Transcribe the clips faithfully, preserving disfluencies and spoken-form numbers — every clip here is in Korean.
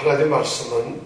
하나님 말씀은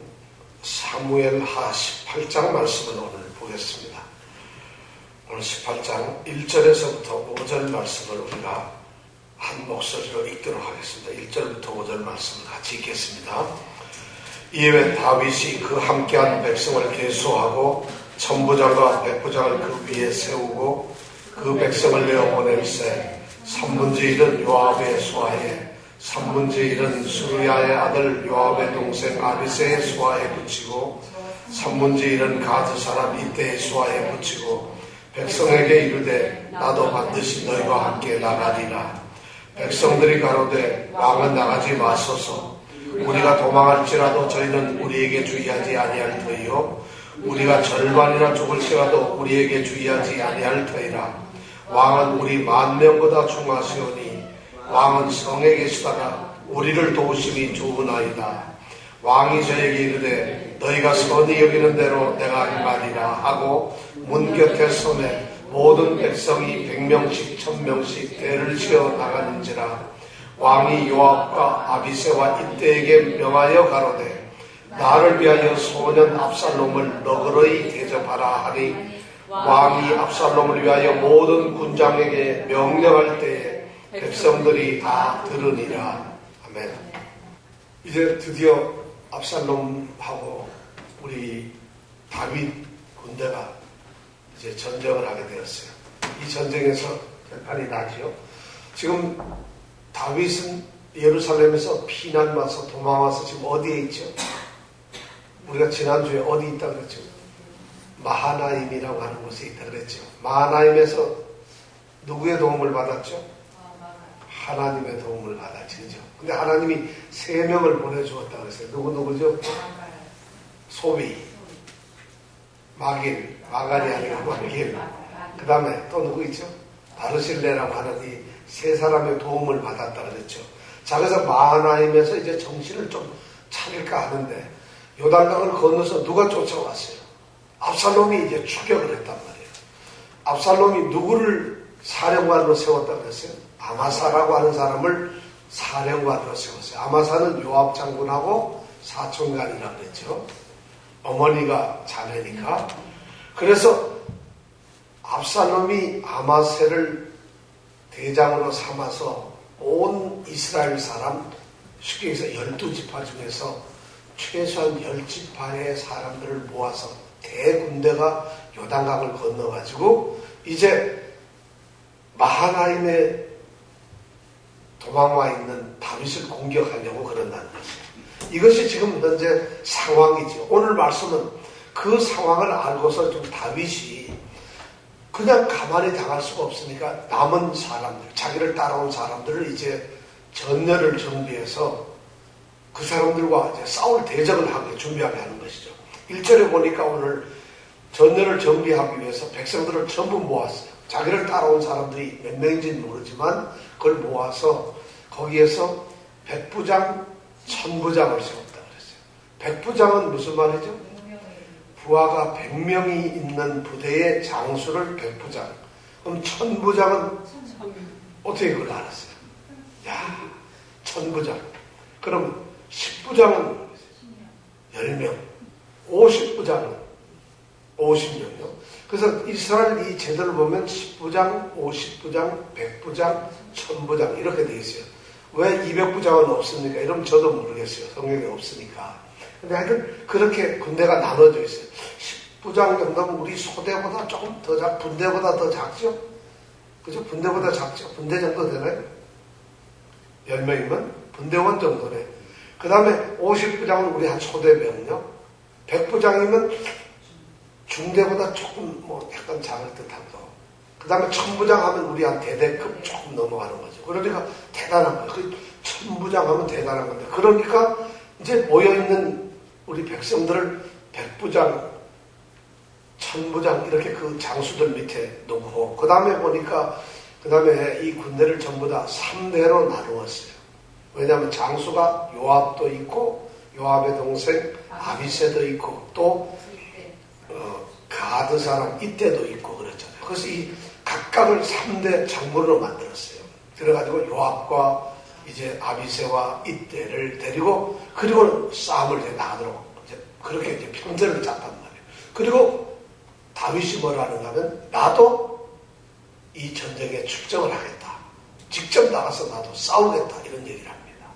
사무엘하 십팔 장 말씀을 오늘 보겠습니다. 오늘 십팔 장 일 절에서부터 오 절 말씀을 우리가 한 목소리로 읽도록 하겠습니다. 일 절부터 오 절 말씀을 같이 읽겠습니다. 이에 후에 다윗이 그 함께한 백성을 계수하고 천부장과 백부장을 그 위에 세우고 그 백성을 내어보낼세 삼분의 일은 요압의 수하에 삼분의 일은 수르야의 아들 요압의 동생 아비새의 수하에 붙이고 삼분의 일은 가드 사람 이때의 수하에 붙이고 백성에게 이르되 나도 반드시 너희와 함께 나가리라. 백성들이 가로되 왕은 나가지 마소서. 우리가 도망할지라도 저희는 우리에게 주의하지 아니할 터이요 우리가 절반이나 죽을지라도 우리에게 주의하지 아니할 터이라. 왕은 우리 만 명보다 중하시오니 왕은 성에 계시다가 우리를 도우심이 좋으나이다. 왕이 저에게 이르되 너희가 선히 여기는 대로 내가 행하리라 하고 문 곁에 서매 모든 백성이 백 명씩 천 명씩 대를 지어 나가는지라. 왕이 요압과 아비새와 이때에게 명하여 가로되 나를 위하여 소년 압살롬을 너그러이 대접하라 하니 왕이 압살롬을 위하여 모든 군장에게 명령할 때에 백성들이 다 들으니라. 아멘. 이제 드디어 압살롬하고 우리 다윗 군대가 이제 전쟁을 하게 되었어요. 이 전쟁에서 결판이 나지요. 지금 다윗은 예루살렘에서 피난 와서 도망와서 지금 어디에 있죠? 우리가 지난주에 어디 있다 그랬죠? 마하나임이라고 하는 곳에 있다 그랬죠. 마하나임에서 누구의 도움을 받았죠? 하나님의 도움을 받았죠. 근데 하나님이 세 명을 보내주었다 그랬어요. 누구 누구죠? 소비, 마길, 마갈이 아니라 마길. 그 다음에 또 누구 있죠? 바르실레라고 하는 이 세 사람의 도움을 받았다 그랬죠. 자, 그래서 마하나임에서 이제 정신을 좀 차릴까 하는데 요단강을 건너서 누가 쫓아왔어요? 압살롬이 이제 추격을 했단 말이에요. 압살롬이 누구를 사령관으로 세웠다 그랬어요? 아마사라고 하는 사람을 사령관으로 세웠어요. 아마사는 요압 장군하고 사촌간이라고 그랬죠. 어머니가 자매니까. 그래서 압살롬이 아마세를 대장으로 삼아서 온 이스라엘 사람, 쉽게 해서 열두 지파 중에서 최소한 열 지파의 사람들을 모아서 대군대가 요단강을 건너가지고 이제 마하나임에 도망와 있는 다윗을 공격하려고 그런다는 것이에요. 이것이 지금 현재 상황이죠. 오늘 말씀은 그 상황을 알고서 좀 다윗이 그냥 가만히 당할 수가 없으니까 남은 사람들, 자기를 따라온 사람들을 이제 전열을 정비해서 그 사람들과 이제 싸울 대적을 하게 준비하게 하는 것이죠. 일 절에 보니까 오늘 전열을 정비하기 위해서 백성들을 전부 모았어요. 자기를 따라온 사람들이 몇 명인지는 모르지만 그걸 모아서 거기에서 백부장, 천부장을 세웠다 그랬어요. 백부장은 무슨 말이죠? 부하가 백 명이 있는 부대의 장수를 백부장. 그럼 천부장은 어떻게 그걸 알았어요? 야, 천부장. 그럼 십부장은 열 명, 오십부장은 오십 명이요. 그래서 이스라엘 이 제도를 보면 십부장, 오십부장, 백부장, 천부장 이렇게 되어 있어요. 왜 이백 부장은 없습니까? 이러면 저도 모르겠어요. 성경에 없으니까. 근데 하여튼 그렇게 군대가 나눠져 있어요. 십부장 정도면 우리 소대보다 조금 더 작, 분대보다 더 작죠? 그죠? 분대보다 작죠? 분대 정도 되나요? 열 명이면 분대원 정도네. 그 다음에 오십부장은 우리 한 소대병력. 백부장이면 중대보다 조금 뭐 약간 작을 듯하고. 그 다음에 천부장 하면 우리 한 대대급 조금 넘어가는 거죠. 그러니까 대단한 거예요. 그 천부장 하면 대단한 건데. 그러니까 이제 모여있는 우리 백성들을 백부장, 천부장 이렇게 그 장수들 밑에 놓고 그 다음에 보니까 그 다음에 이 군대를 전부 다 삼 대로 나누었어요. 왜냐하면 장수가 요압도 있고 요압의 동생 아비새도 있고 또 어, 가드 사람 이때도 있고 그랬잖아요. 그래서 이 각각을 삼 대 장군으로 만들었어요. 그래가지고 요압과 이제 아비새와 이때를 데리고 그리고 싸움을 이제 나가도록 이제 그렇게 이제 편전을 짰단 말이에요. 그리고 다윗이 뭐라는가 하면 나도 이 전쟁에 출정을 하겠다. 직접 나가서 나도 싸우겠다. 이런 얘기를 합니다.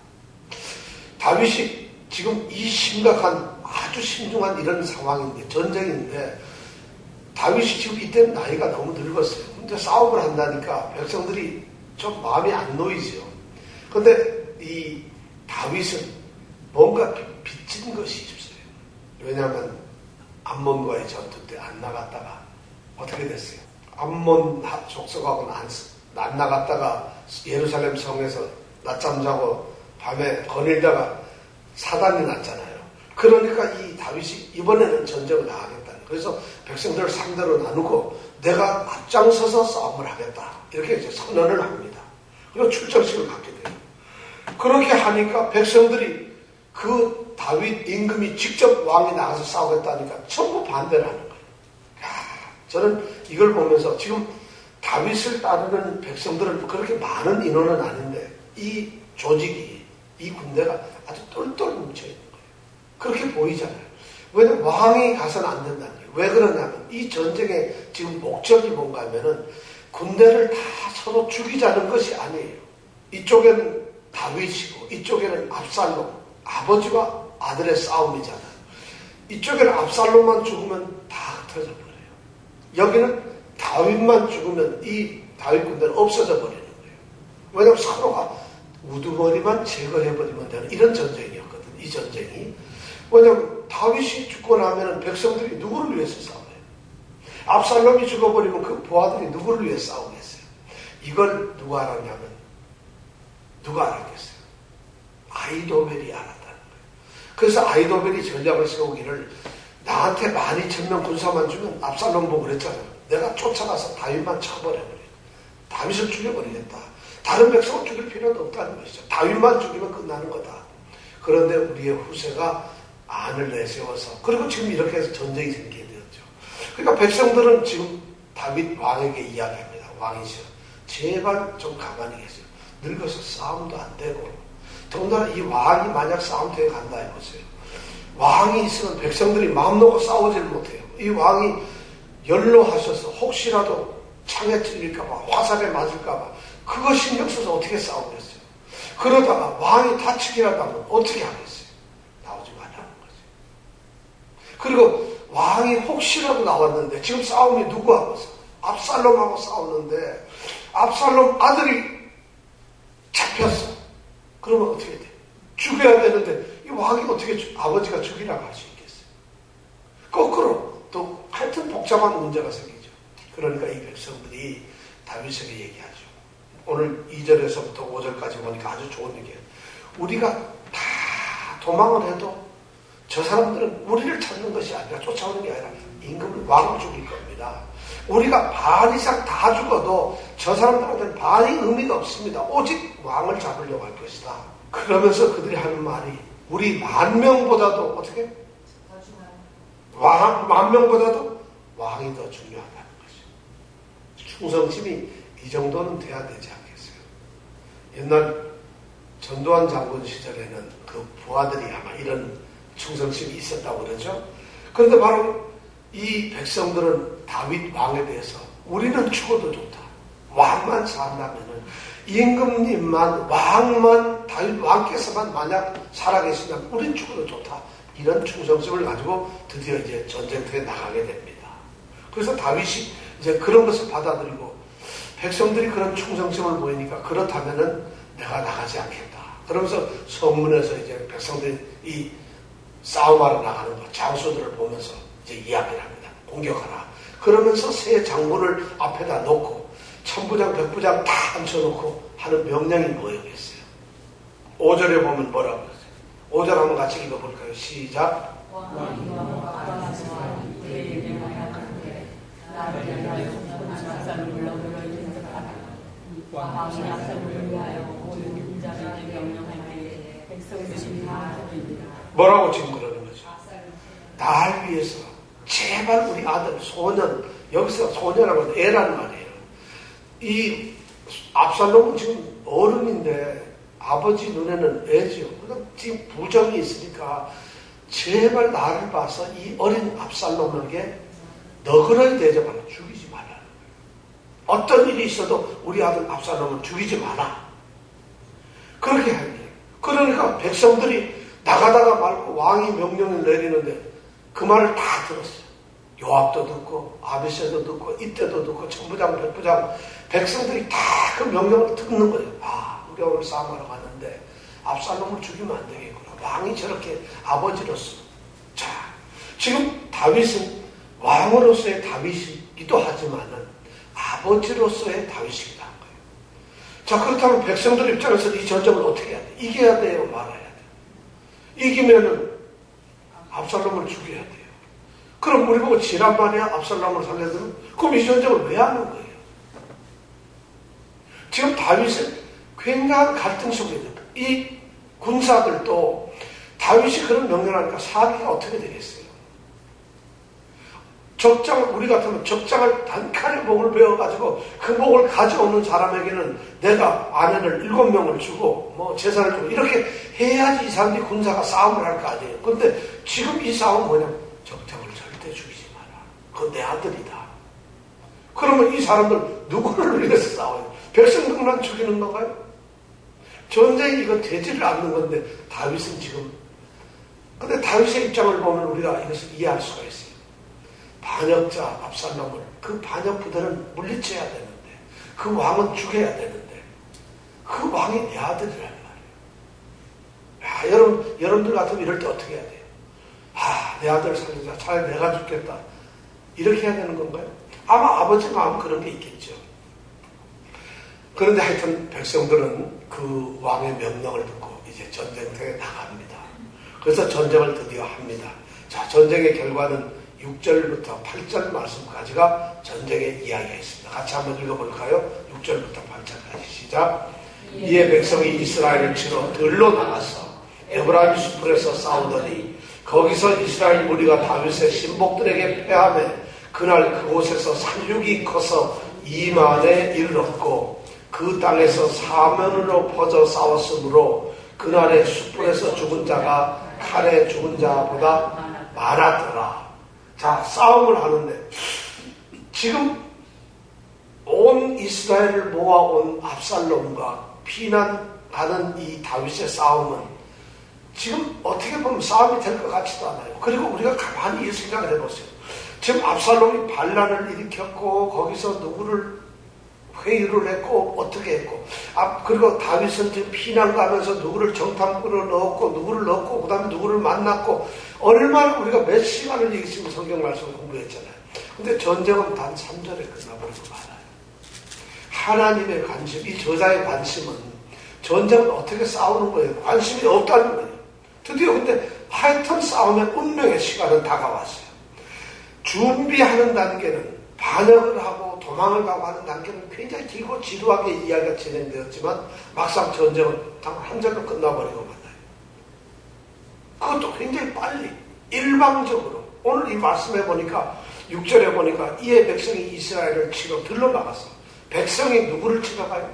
다윗이 지금 이 심각한 아주 신중한 이런 상황인데 전쟁인데 다윗이 지금 이때는 나이가 너무 늙었어요. 근데 싸움을 한다니까 백성들이 좀 마음이 안 놓이죠. 근데 이 다윗은 뭔가 빚진 것이 있어요. 왜냐하면 암몬과의 전투 때 안 나갔다가 어떻게 됐어요? 암몬 족속하고는 안, 안 나갔다가 예루살렘 성에서 낮잠 자고 밤에 거닐다가 사단이 났잖아요. 그러니까 이 다윗이 이번에는 전쟁을 나가겠다. 그래서 백성들을 상대로 나누고 내가 앞장서서 싸움을 하겠다. 이렇게 이제 선언을 합니다. 그리고 출정식을 갖게 돼요. 그렇게 하니까 백성들이 그 다윗 임금이 직접 왕이 나가서 싸우겠다니까 전부 반대를 하는 거예요. 야, 저는 이걸 보면서 지금 다윗을 따르는 백성들은 그렇게 많은 인원은 아닌데 이 조직이, 이 군대가 아주 똘똘 뭉쳐있는 거예요. 그렇게 보이잖아요. 왜냐면 왕이 가서는 안 된다는 거예요. 왜 그러냐면 이 전쟁의 지금 목적이 뭔가 하면은 군대를 다 서로 죽이자는 것이 아니에요. 이쪽에는 다윗이고 이쪽에는 압살롬, 아버지와 아들의 싸움이잖아요. 이쪽에는 압살롬만 죽으면 다 흩어져 버려요. 여기는 다윗만 죽으면 이 다윗 군대는 없어져 버리는 거예요. 왜냐하면 서로가 우두머리만 제거해버리면 되는 이런 전쟁이었거든요. 이 전쟁이. 왜냐하면 다윗이 죽고 나면 백성들이 누구를 위해서 싸워요? 압살롬이 죽어버리면 그 부하들이 누구를 위해 싸우겠어요? 이걸 누가 알았냐면 누가 알았겠어요? 아히도벨이 알았다는 거예요. 그래서 아히도벨이 전략을 세우기를 나한테 만 이천 명 군사만 주면 압살롬 보고 그랬잖아요. 내가 쫓아가서 다윗만 쳐버려버려. 다윗을 죽여버리겠다. 다른 백성을 죽일 필요는 없다는 것이죠. 다윗만 죽이면 끝나는 거다. 그런데 우리의 후세가 안을 내세워서 그리고 지금 이렇게 해서 전쟁이 생기게 되었죠. 그러니까 백성들은 지금 다윗 왕에게 이야기합니다. 왕이시여 제발 좀 가만히 계세요. 늙어서 싸움도 안 되고 더군다나 이 왕이 만약 싸움터에 간다 해보세요. 왕이 있으면 백성들이 마음 놓고 싸우질 못해요. 이 왕이 연로하셔서 혹시라도 창에 찔릴까봐 화살에 맞을까봐 그거 신경 써서 어떻게 싸우겠어요. 그러다가 왕이 다치기라도 하면 어떻게 하겠어요. 나오지 말라는 거죠. 그리고 왕이 혹시라도 나왔는데 지금 싸움이 누구하고 있어요? 압살롬하고 싸우는데 압살롬 아들이 잡혔어. 그러면 어떻게 돼? 죽여야 되는데 이 왕이 어떻게 주, 아버지가 죽이라고 할 수 있겠어요? 거꾸로 또 하여튼 복잡한 문제가 생기죠. 그러니까 이 백성들이 다윗에게 얘기하죠. 오늘 이 절에서부터 오 절까지 보니까 아주 좋은 얘기예요. 우리가 다 도망을 해도 저 사람들은 우리를 찾는 것이 아니라 쫓아오는 게 아니라 임금을 왕을 죽일 겁니다. 우리가 반 이상 다 죽어도 저 사람들한테는 반이 의미가 없습니다. 오직 왕을 잡으려고 할 것이다. 그러면서 그들이 하는 말이 우리 만 명보다도 어떻게? 왕, 만 명보다도 왕이 더 중요하다는 거죠. 충성심이 이 정도는 돼야 되지 않겠어요? 옛날 전두환 장군 시절에는 그 부하들이 아마 이런 충성심이 있었다고 그러죠. 그런데 바로 이 백성들은 다윗 왕에 대해서 우리는 죽어도 좋다. 왕만 산다면은 임금님만 왕만 다윗 왕께서만 만약 살아계시면 우린 죽어도 좋다. 이런 충성심을 가지고 드디어 이제 전쟁터에 나가게 됩니다. 그래서 다윗이 이제 그런 것을 받아들이고 백성들이 그런 충성심을 보이니까 그렇다면은 내가 나가지 않겠다. 그러면서 성문에서 이제 백성들이 이 싸움하러 나가는 거 장수들을 보면서 이제 이야기를 합니다. 공격하라. 그러면서 세 장군을 앞에다 놓고 천부장, 백부장 다 앉혀놓고 하는 명령이 뭐였겠어요? 오 절에 보면 뭐라고 그러세요? 오 절 한번 같이 읽어볼까요? 시작. 뭐라고 지금 그러는 거죠? 날 위해서 제발 우리 아들 소년, 여기서 소년하고 애란 말이에요. 이 압살롬은 지금 어른인데 아버지 눈에는 애지요. 지금 부정이 있으니까 제발 나를 봐서 이 어린 압살롬에게 너그러이 대접하라. 죽이지 마라. 어떤 일이 있어도 우리 아들 압살롬을 죽이지 마라. 그렇게 하는 거예요. 그러니까 백성들이 나가다가 말고 왕이 명령을 내리는데 그 말을 다 들었어요. 요압도 듣고 아비새도 듣고 이때도 듣고 천부장 백부장 백성들이 다 그 명령을 듣는 거예요. 아, 우리가 오늘 싸움하러 갔는데 압살롬을 죽이면 안 되겠구나. 왕이 저렇게 아버지로서. 자, 지금 다윗은 왕으로서의 다윗이기도 하지만은 아버지로서의 다윗이기도 한 거예요. 자, 그렇다면 백성들 입장에서 이 전쟁을 어떻게 해야 돼? 이겨야 돼요? 말아야 돼요? 이기면은 압살롬을 죽여야 돼요. 그럼 우리 보고 지란 말이야? 압살롬을 살려두면? 그럼 이 전쟁을 왜 하는 거예요? 지금 다윗은 굉장한 갈등 속에 있는 거예요. 이 군사들도 다윗이 그런 명령을 하니까 사기가 어떻게 되겠어요? 적장을, 우리 같으면 적장을 단칼에 목을 베어가지고 그 목을 가져오는 사람에게는 내가 아내를 일곱 명을 주고 뭐 재산을 주고 이렇게 해야지 이 사람들이 군사가 싸움을 할 거 아니에요. 그런데 지금 이 싸움은 뭐냐면 적장을 절대 죽이지 마라. 그건 내 아들이다. 그러면 이 사람들 누구를 위해서 싸워요? 백성들만 죽이는 건가요? 전쟁이 이거 되지를 않는 건데 다윗은 지금 근데 다윗의 입장을 보면 우리가 이것을 이해할 수가 있어요. 반역자 압살롬을 그 반역 부대는 물리쳐야 되는데 그 왕은 죽여야 되는데 그 왕이 내 아들이란 말이에요. 야, 여러분, 여러분들 같으면 이럴 때 어떻게 해야 돼요? 아, 내 아들 살리자. 차라리 내가 죽겠다. 이렇게 해야 되는 건가요? 아마 아버지 마음 그런 게 있겠죠. 그런데 하여튼 백성들은 그 왕의 명령을 듣고 이제 전쟁터에 나갑니다. 그래서 전쟁을 드디어 합니다. 자, 전쟁의 결과는 육 절부터 팔 절 말씀까지가 전쟁의 이야기가 있습니다. 같이 한번 읽어볼까요? 육 절부터 팔 절까지 시작. 이에 백성이 이스라엘을 치러 들로 나가서 에브라임 숲에서 싸우더니 거기서 이스라엘 무리가 다윗의 신복들에게 패하며 그날 그곳에서 살육이 커서 이만에 이르렀고 그 땅에서 사면으로 퍼져 싸웠으므로 그날의 숯불에서 죽은 자가 칼에 죽은 자보다 많았더라. 자, 싸움을 하는데 지금 온 이스라엘을 모아온 압살롬과 피난가는 이 다윗의 싸움은 지금 어떻게 보면 싸움이 될 것 같지도 않아요. 그리고 우리가 가만히 생각을 해보세요. 지금 압살롬이 반란을 일으켰고 거기서 누구를 회유를 했고 어떻게 했고 아, 그리고 다윗은 지금 피난 가면서 누구를 정탐꾼으로 넣었고 누구를 넣었고 그 다음에 누구를 만났고 얼마나 우리가 몇 시간을 여기 지금 성경 말씀을 공부했잖아요. 근데 전쟁은 단 삼 절에 끝나버리고 말아요. 하나님의 관심, 이 저자의 관심은 전쟁은 어떻게 싸우는 거예요. 관심이 없다는 거예요. 드디어 근데 하여튼 싸움의 운명의 시간은 다가왔어요. 준비하는 단계는 반역을 하고 도망을 가고 하는 단계는 굉장히 길고 지루하게 이야기가 진행되었지만 막상 전쟁은 단 한 절로 끝나버리고 만나요. 그것도 굉장히 빨리 일방적으로 오늘 이 말씀해 보니까 육 절에 보니까 이에 백성이 이스라엘을 치러 들러나갔어. 백성이 누구를 치러 가요?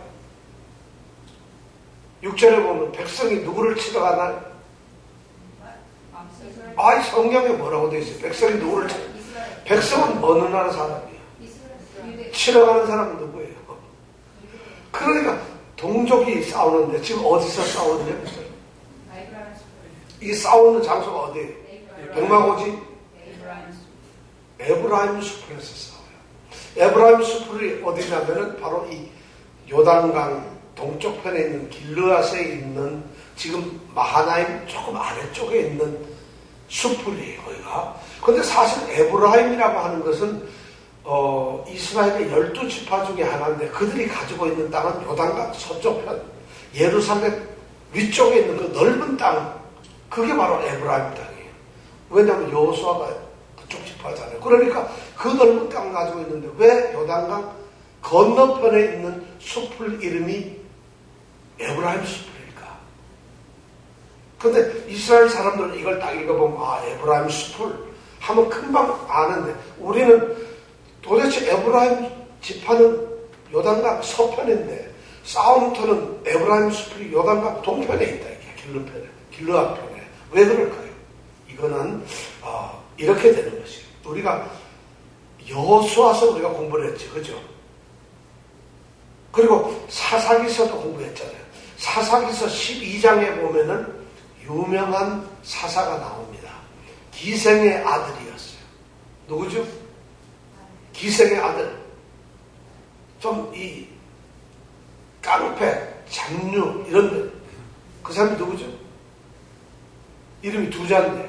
육 절에 보면 백성이 누구를 치러 가나요? 아이 성경에 뭐라고 되어 있어요? 백성이 누구를 치러 백성은 어느 나라 사람이에요? 치러 가는 사람은 누구예요? 그러니까 동족이 싸우는데 지금 어디서 싸우느냐? 이 싸우는 장소가 어디예요? 백마고지? 에브라임 숲에서 싸워요. 에브라임 숲이 어디냐면은 바로 이 요단강 동쪽편에 있는 길르앗에 있는 지금 마하나임 조금 아래쪽에 있는 숲이에요, 거기가. 근데 사실 에브라임이라고 하는 것은 어, 이스라엘의 열두 지파 중에 하나인데 그들이 가지고 있는 땅은 요단강 서쪽편 예루살렘 위쪽에 있는 그 넓은 땅 그게 바로 에브라임 땅이에요. 왜냐하면 여호수아가 그쪽 지파잖아요. 그러니까 그 넓은 땅을 가지고 있는데 왜 요단강 건너편에 있는 숲을 이름이 에브라임 숲일까? 근데 이스라엘 사람들은 이걸 딱 읽어보면 아 에브라임 숲을 하면 금방 아는데 우리는 도대체 에브라임 지파는 요단강 서편인데 싸움터는 에브라임 숲이 요단강 동편에 있다. 이게 길르편에, 길르앗 편에. 왜 그럴까요? 이거는 어, 이렇게 되는 것이에요. 우리가 여호수아서 우리가 공부를 했지, 그죠? 그리고 사사기서도 공부했잖아요. 사사기서 십이 장에 보면은 유명한 사사가 나옵니다. 기생의 아들이었어요. 누구죠? 기생의 아들. 좀 이 깡패, 잡류 이런 그 사람이 누구죠? 이름이 두 자인데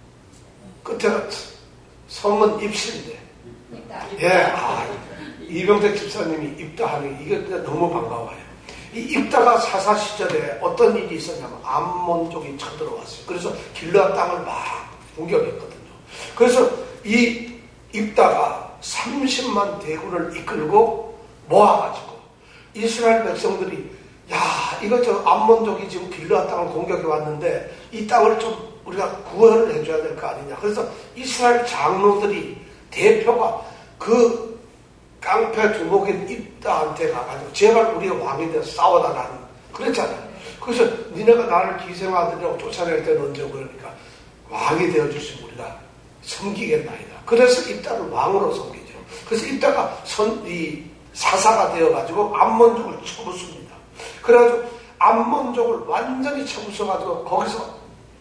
끝에가 성은 입시인데 예, 아, 이병택 집사님이 입다하는 게 이게 너무 반가워요. 이 입다가 사사 시절에 어떤 일이 있었냐면 암몬족이 쳐들어왔어요. 그래서 길르앗 땅을 막 공격했거든요. 그래서 이 입다가 삼십만 대군을 이끌고 모아가지고 이스라엘 백성들이 야 이거 저 암몬족이 지금 길르앗 땅을 공격해 왔는데 이 땅을 좀 우리가 구원을 해줘야 될 거 아니냐. 그래서 이스라엘 장로들이 대표가 그 깡패 두목인 입다한테 가가지고 제발 우리가 왕이 돼서 싸워달라는 그랬잖아요. 그래서 니네가 나를 기생아들이라고 쫓아낼 때는 언제 그러니까 왕이 되어주시면 우리가 섬기겠나이다. 그래서 입다를 왕으로 섬기죠. 그래서 입다가 선, 이 사사가 되어가지고 암몬족을 쳐부숩니다. 그래가지고 암몬족을 완전히 쳐부숴가지고 거기서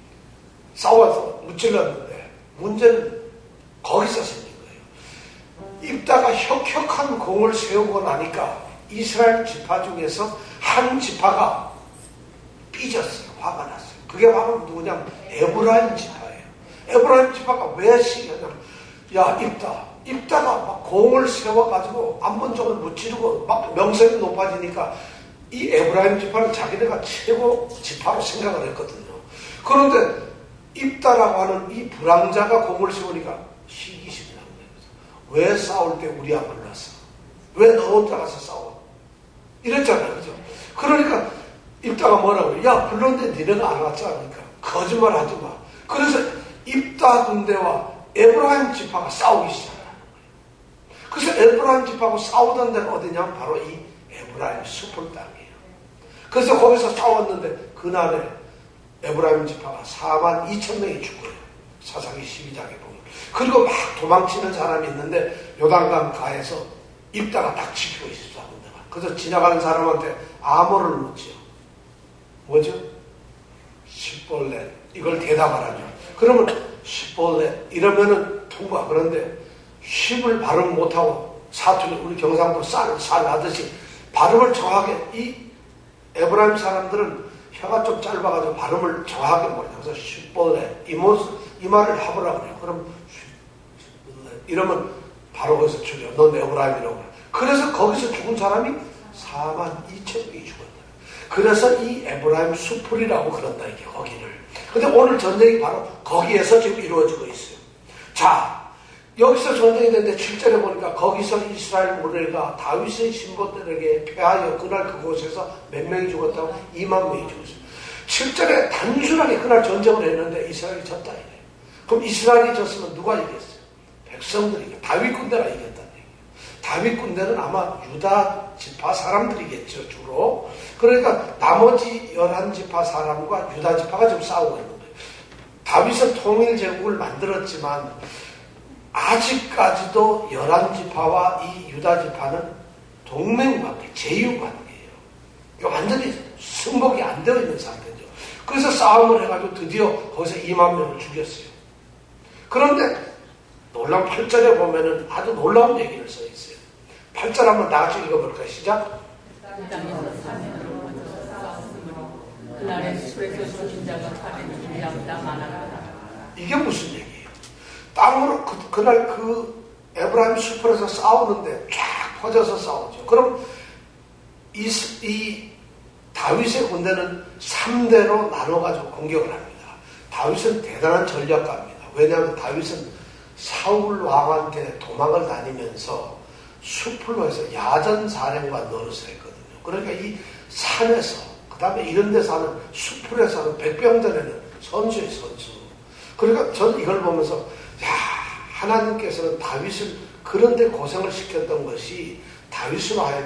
싸워서 무찔렀는데 문제는 거기서 생긴 거예요. 입다가 혁혁한 공을 세우고 나니까 이스라엘 지파 중에서 한 지파가 삐졌어요. 화가 났어요. 그게 바로 누구냐면 에브라임 지파예요. 에브라임 지파가 왜 시기냐면 야 입다 입다가 막 공을 세워가지고 암몬족을 무찌르고 막 명성이 높아지니까 이 에브라임 지파는 자기네가 최고 지파로 생각을 했거든요. 그런데 입다라고 하는 이 불황자가 공을 세우니까 시기심이 나는 거예요. 왜 싸울 때 우리 안 불렀어? 왜 너 혼자 가서 싸워? 이랬잖아요. 그죠? 그러니까 입다가 뭐라고 그래? 야 불렀는데 니네가 안 왔잖아. 그러니까 거짓말 하지 마. 그래서 입다 군대와 에브라임 지파가 싸우기 시작하는 거예요. 그래서 에브라임 지파하고 싸우던 데가 어디냐면 바로 이 에브라임 숲을 땅이에요. 그래서 거기서 싸웠는데 그날에 에브라임 지파가 사만 이천 명이 죽어요. 사사기 십이 장에 보면. 그리고 막 도망치는 사람이 있는데 요단강 가에서 입다가 딱 지키고 있었어. 그래서 지나가는 사람한테 암호를 묻지요. 뭐죠? 십볼렛. 이걸 대답하라죠. 그러면 십볼렛 이러면은 통과. 그런데 십을 발음 못하고 사투리 우리 경상도 쌀, 쌀 나듯이 발음을 정확하게 이 에브라임 사람들은 혀가 좀 짧아가지고 발음을 정확하게 못해요. 그래서 십볼렛 이 모습 이 말을 해보라고 그래요. 그럼 십볼렛 이러면 바로 거기서 죽여. 넌 에브라임이라고 그래. 그래서 거기서 죽은 사람이 사만 이천 명이 죽었다. 그래서 이 에브라임 수풀이라고 그런다 이게 거기를. 근데 오늘 전쟁이 바로 거기에서 지금 이루어지고 있어요. 자, 여기서 전쟁이 됐는데 칠 절에 보니까 거기서 이스라엘 무리가 다윗의 신복들에게 패하여 그날 그곳에서 몇 명이 죽었다고? 이만 명이 죽었어요. 칠 절에 단순하게 그날 전쟁을 했는데 이스라엘이 졌다 이래요. 그럼 이스라엘이 졌으면 누가 이겼어요? 백성들이 이겼어요. 다윗 군대가 이겼다는 얘기예요. 다윗 군대는 아마 유다 지파 사람들이겠죠 주로. 그러니까 나머지 열한 지파 사람과 유다 지파가 지금 싸우고 있는 거예요. 다윗은 통일 제국을 만들었지만 아직까지도 열한 지파와 이 유다 지파는 동맹관계, 제휴관계예요. 완전히 승복이 안 되어 있는 상태죠. 그래서 싸움을 해가지고 드디어 거기서 이만 명을 죽였어요. 그런데 놀라운 팔 절에 보면은 아주 놀라운 얘기를 써 있어요. 팔 절 한번 다 같이 읽어볼까요? 시작. 이게 무슨 얘기예요? 땅으로 그, 그날 그 에브라임 숲에서 싸우는데 쫙 퍼져서 싸우죠. 그럼 이, 이 다윗의 군대는 삼 대로 나눠가지고 공격을 합니다. 다윗은 대단한 전략가입니다. 왜냐하면 다윗은 사울 왕한테 도망을 다니면서 숲으로 해서 야전 사령관 노릇을 했거든요. 그러니까 이 산에서 그 다음에 이런 데 사는 숲으로 사는 백병전에는 선수의 선수. 그러니까 저는 이걸 보면서 야, 하나님께서는 다윗을 그런데 고생을 시켰던 것이 다윗으로 하여금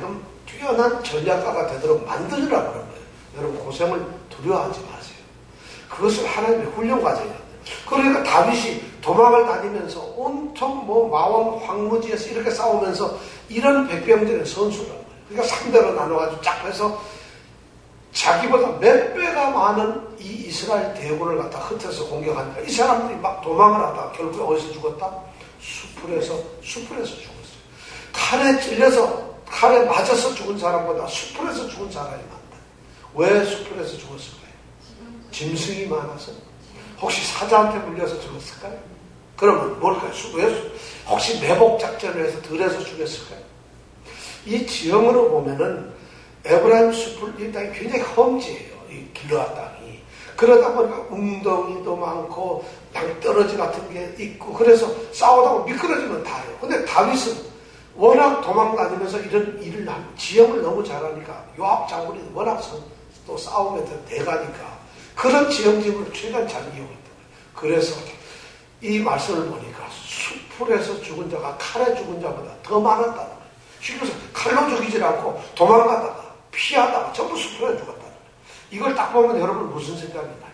뛰어난 전략가가 되도록 만들으라고 그런 거예요. 여러분 고생을 두려워하지 마세요. 그것을 하나님의 훈련 과정이에요. 그러니까 다윗이 도망을 다니면서 온통 뭐 마원 황무지에서 이렇게 싸우면서 이런 백병들의 선수라는 거예요. 그러니까 상대로 나눠가지고 쫙 해서 자기보다 몇 배가 많은 이 이스라엘 대군을 갖다 흩어서 공격하니까 이 사람들이 막 도망을 하다가 결국에 어디서 죽었다? 수풀에서, 수풀에서 죽었어요. 칼에 찔려서, 칼에 맞아서 죽은 사람보다 수풀에서 죽은 사람이 많다. 왜 수풀에서 죽었을까요? 짐승이 많아서? 혹시 사자한테 물려서 죽었을까요? 그러면 뭘까요? 왜, 혹시 매복 작전을 해서 들에서 죽였을까요? 이 지형으로 보면은 에브라임 숲을 이 땅이 굉장히 험지예요. 이 길르앗 땅이. 그러다 보니까 웅덩이도 많고 낭떠러지 같은 게 있고 그래서 싸우다가 미끄러지면 다예요. 근데 다윗은 워낙 도망다니면서 이런 일을 하고 지형을 너무 잘하니까 요압 장군이 워낙 또 싸움에 대가니까 그런 지형집을 최대한 잘 이용했다. 그래서 이 말씀을 보니까 수풀에서 죽은 자가 칼에 죽은 자보다 더 많았다는 거예요. 쉽게 말해서 칼로 죽이지 않고 도망가다가 피하다가 전부 수풀에 죽었다는 거예요. 이걸 딱 보면 여러분 무슨 생각이 나요?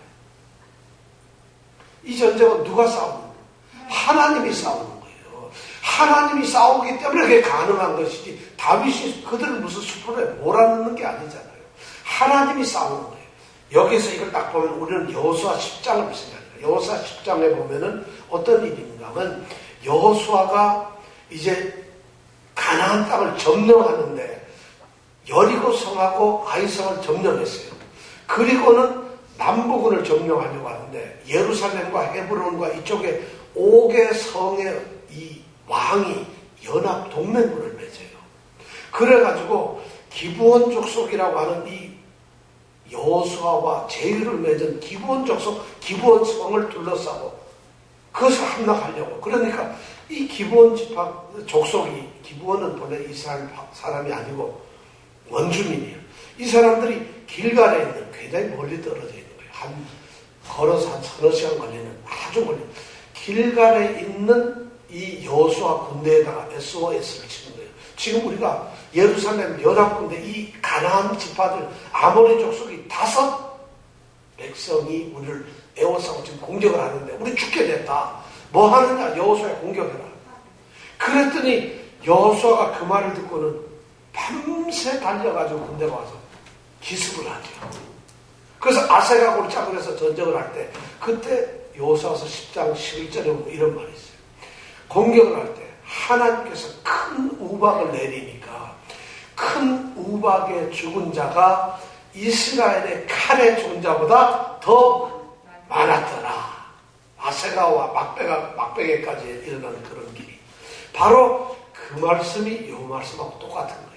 이 전쟁은 누가 싸우는 거예요? 하나님이 싸우는 거예요. 하나님이 싸우기 때문에 그게 가능한 것이지 다윗이 그들을 무슨 수풀에 몰아넣는 게 아니잖아요. 하나님이 싸우는 거예요. 여기서 이걸 딱 보면 우리는 여호수아 십 장을 생각해요. 여호수아 십 장에 보면은 어떤 일인가 하면 여호수아가 이제 가나안 땅을 점령하는데 여리고 성하고 아이성을 점령했어요. 그리고는 남부군을 점령하려고 하는데 예루살렘과 헤브론과 이쪽에 오 개 성의 이 왕이 연합 동맹군을 맺어요. 그래가지고 기브온 족속이라고 하는 이 여호수아와 제의를 맺은 기브온 족속, 기브온 성을 둘러싸고 그것을 함락하려고. 그러니까 이 기브온 지파 족속이, 기브온은 본래 이스라엘 사람이 아니고 원주민이에요. 이 사람들이 길갈에 있는 굉장히 멀리 떨어져 있는 거예요. 한 걸어서 한 서너 시간 걸리는 아주 멀리. 길갈에 있는 이 여호수아 군대에다가 에스오에스를 치는 거예요. 지금 우리가 예루살렘 연합군대 이 가나안 지파들 아모리 족속이 다섯 백성이 우리를 에워싸고 지금 공격을 하는데 우리 죽게 됐다. 뭐 하느냐? 여호수아에 공격해라. 그랬더니 여호수아가 그 말을 듣고는 밤새 달려가지고 군대가 와서 기습을 하죠. 그래서 아세가 골짜기로 해서 전쟁을 할 때 그때 여호수아서 십 장 십일 절에 보면 이런 말이 있어요. 공격을 할 때 하나님께서 큰 우박을 내리니까 큰 우박에 죽은 자가 이스라엘의 칼에 죽은 자보다 더 많았더라. 아세가와 막베가, 막베게까지 일어나는 그런 길이. 바로 그 말씀이 이 말씀하고 똑같은 거예요.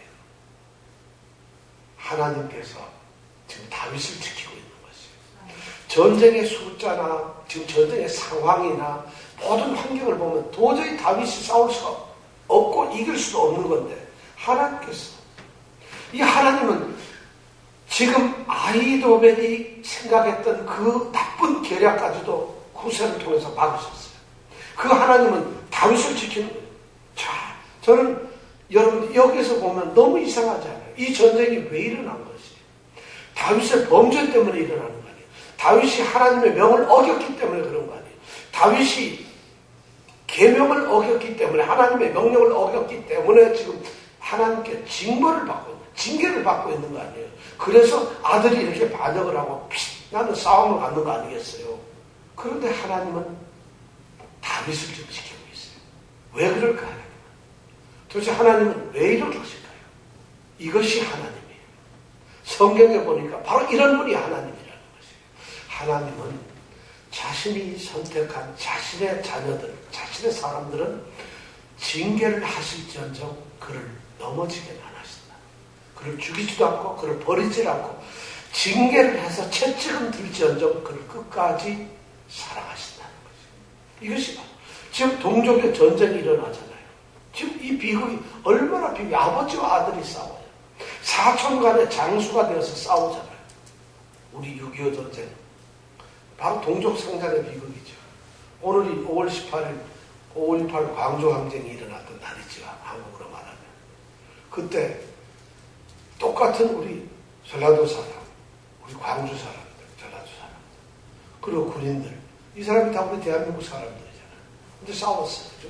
하나님께서 지금 다윗을 지키고 있는 것이에요. 전쟁의 숫자나 지금 전쟁의 상황이나 모든 환경을 보면 도저히 다윗이 싸울 수가 없고 이길 수도 없는 건데 하나님께서 이 하나님은 지금 아히도벨이 생각했던 그 나쁜 계략까지도 후세를 통해서 막으셨어요. 그 하나님은 다윗을 지키는 거예요. 자, 저는 여러분 여기서 보면 너무 이상하지 않아요? 이 전쟁이 왜 일어난 것이? 다윗의 범죄 때문에 일어나는 거 아니에요? 다윗이 하나님의 명을 어겼기 때문에 그런 거 아니에요? 다윗이 계명을 어겼기 때문에 하나님의 명령을 어겼기 때문에 지금 하나님께 징벌을 받고 있는, 징계를 받고 있는 거 아니에요? 그래서 아들이 이렇게 반역을 하고 나는 싸움을 갖는 거 아니겠어요? 그런데 하나님은 다윗을 지금 지키고 있어요. 왜 그럴까 하나님은? 도대체 하나님은 왜 이렇게 하실까요? 이것이 하나님이에요. 성경에 보니까 바로 이런 분이 하나님이라는 것이에요. 하나님은 자신이 선택한 자신의 자녀들, 자신의 사람들은 징계를 하실지언정 그를 넘어지게는 안 하신다. 그를 죽이지도 않고 그를 버리지 않고 징계를 해서 채찍은 들지언정 그를 끝까지 사랑하신다는 거죠. 이것이 바로 지금 동족의 전쟁이 일어나잖아요. 지금 이 비극이 얼마나 비극이 아버지와 아들이 싸워요. 사촌 간의 장수가 되어서 싸우잖아요. 우리 육이오 전쟁. 바로 동족 생산의 비극이죠. 오늘이 오월 십팔일 오월 십팔 광주항쟁이 일어났던 날이죠. 한국으로 말하면. 그때 똑같은 우리 전라도 사람, 우리 광주 사람들, 전라도 사람, 그리고 군인들, 이 사람이 다 우리 대한민국 사람들이잖아요. 근데 싸웠어요. 그죠?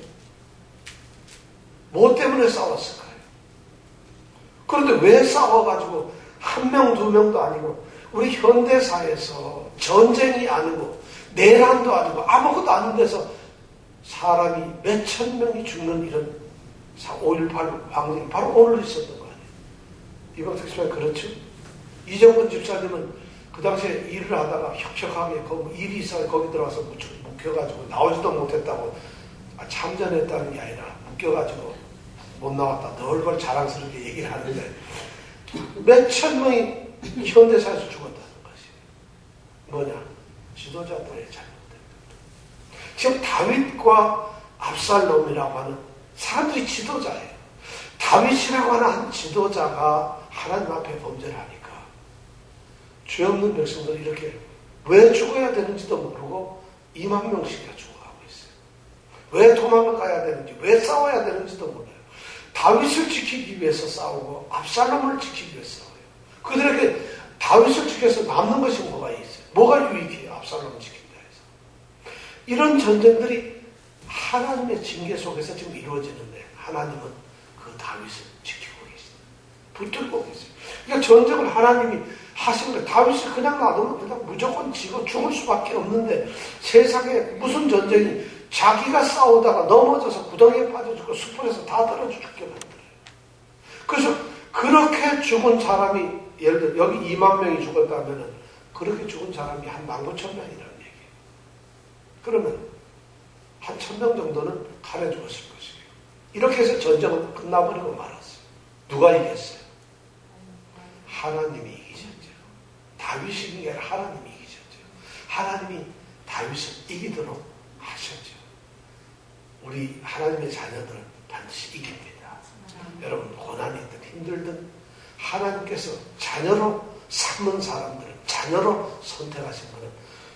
뭐 때문에 싸웠을까요? 그런데 왜 싸워가지고 한 명, 두 명도 아니고 우리 현대사에서 전쟁이 아니고 내란도 아니고 아무것도 아닌 데서 사람이 몇천 명이 죽는 이런 오일팔 항쟁이 바로 오늘 있었던 거 아니에요. 이광택 집사님 그렇죠? 이정근 집사님은 그 당시에 일을 하다가 혁혁하게 거기 일이 있어 거기 들어가서 묶여가지고 나오지도 못했다고 참전했다는 게 아니라 묶여가지고 못 나왔다. 널걸 자랑스럽게 얘기를 하는데 몇천 명이 현대사에서 죽었다는 것이 뭐냐? 지도자들의 잘못입니다. 지금 다윗과 압살롬이라고 하는 사람들이 지도자예요. 다윗이라고 하는 한 지도자가 하나님 앞에 범죄를 하니까 죄 없는 백성들이 이렇게 왜 죽어야 되는지도 모르고 이만 명씩이나 죽어가고 있어요. 왜 도망을 가야 되는지, 왜 싸워야 되는지도 몰라요. 다윗을 지키기 위해서 싸우고 압살롬을 지키기 위해서 싸워요. 그들에게 다윗을 지켜서 남는 것이 뭐가 있어요? 뭐가 유익해요? 압살롬을 지킨다 해서. 이런 전쟁들이 하나님의 징계 속에서 지금 이루어지는데 하나님은 그 다윗을 지키고 계십니다. 붙들고 계세요. 그러니까 전쟁을 하나님이 하신 거예요. 다윗을 그냥 놔두면 그냥 무조건 지고 죽을 수밖에 없는데 세상에 무슨 전쟁이 자기가 싸우다가 넘어져서 구덩이에 빠져 죽고 숲에서 다 떨어져 죽게 만들어요. 그래서 그렇게 죽은 사람이 예를 들어 여기 이만 명이 죽었다면 그렇게 죽은 사람이 한 만 구천 명이라는 얘기예요. 그러면 한 천 명 정도는 칼에 죽었을 것이에요. 이렇게 해서 전쟁은 끝나버리고 말았어요. 누가 이겼어요? 하나님이 이기셨죠. 다윗이 이긴 게 아니라 하나님이 이기셨죠. 하나님이 다윗을 이기도록 하셨죠. 우리 하나님의 자녀들은 반드시 이깁니다. 음. 여러분 고난이든 힘들든 하나님께서 자녀로 삼는 사람들은 자녀로 선택하신 분은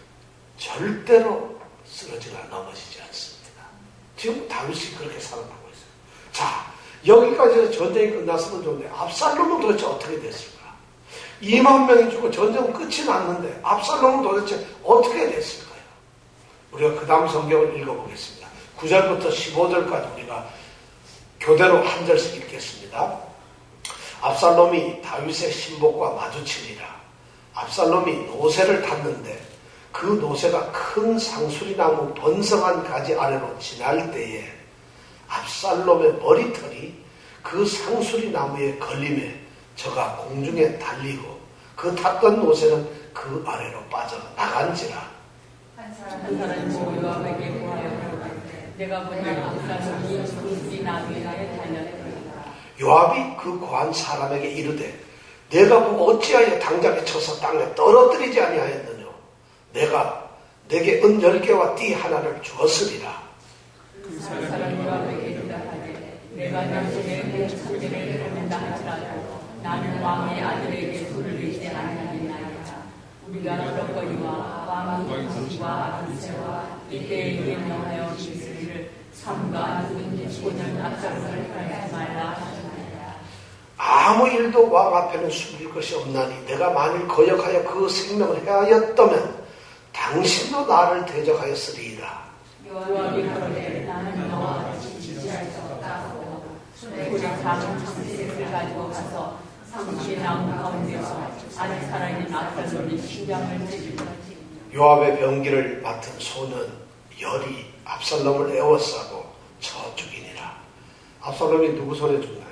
절대로 쓰러지거나 넘어지지 않습니다. 지금 다윗이 그렇게 살아가고 있어요. 자, 여기까지 전쟁이 끝났으면 좋은데 압살롬은 도대체 어떻게 됐을까? 이만 명이 죽고 전쟁은 끝이 났는데 압살롬은 도대체 어떻게 됐을까요? 우리가 그 다음 성경을 읽어보겠습니다. 구 절부터 십오 절까지 우리가 교대로 한 절씩 읽겠습니다. 압살롬이 다윗의 신복과 마주치니라. 압살롬이 노새를 탔는데 그 노새가 큰 상수리나무 번성한 가지 아래로 지날 때에 압살롬의 머리털이 그 상수리나무에 걸림에 저가 공중에 달리고 그 탔던 노새는 그 아래로 빠져나간지라. 한 사람이 요압에게 보하여 내가 보니 압살롬이 그 나무에 달렸더라. 요압이 그 고한 사람에게 이르되 내가 보고 어찌하여 당장에 쳐서 땅에 떨어뜨리지 아니하였느냐. 내가 내게 은 열 개와 띠 하나를 주었으리라. 그 사람이 요압에게 대답하되 내가 당신에게 천대를 받는다 할지라도 나는 왕의 아들에게 손을 내지 아니하겠나이다. 우리가 그렇거니와 왕의 당신과 안세와 이때에 명하여 기스를 삼가 누군지 오늘 압살롬을 하지 말라 하셨나이다. 아무 일도 왕 앞에는 숨길 것이 없나니 내가 만일 거역하여 그 생명을 해하였다면 당신도 나를 대적하였으리이다. 요압이 그러되 나는 너와 같이 지지할 수 없다고 손에 작은 상시를 가지고 가서 상시 나무 가운데서 아직 살아있는 압살롬의 심장을 찔렀지. 요압의 병기를 맡은 소는 열이 압살롬을 에워싸고 쳐 죽이니라. 압살롬이 누구 손에 죽나요?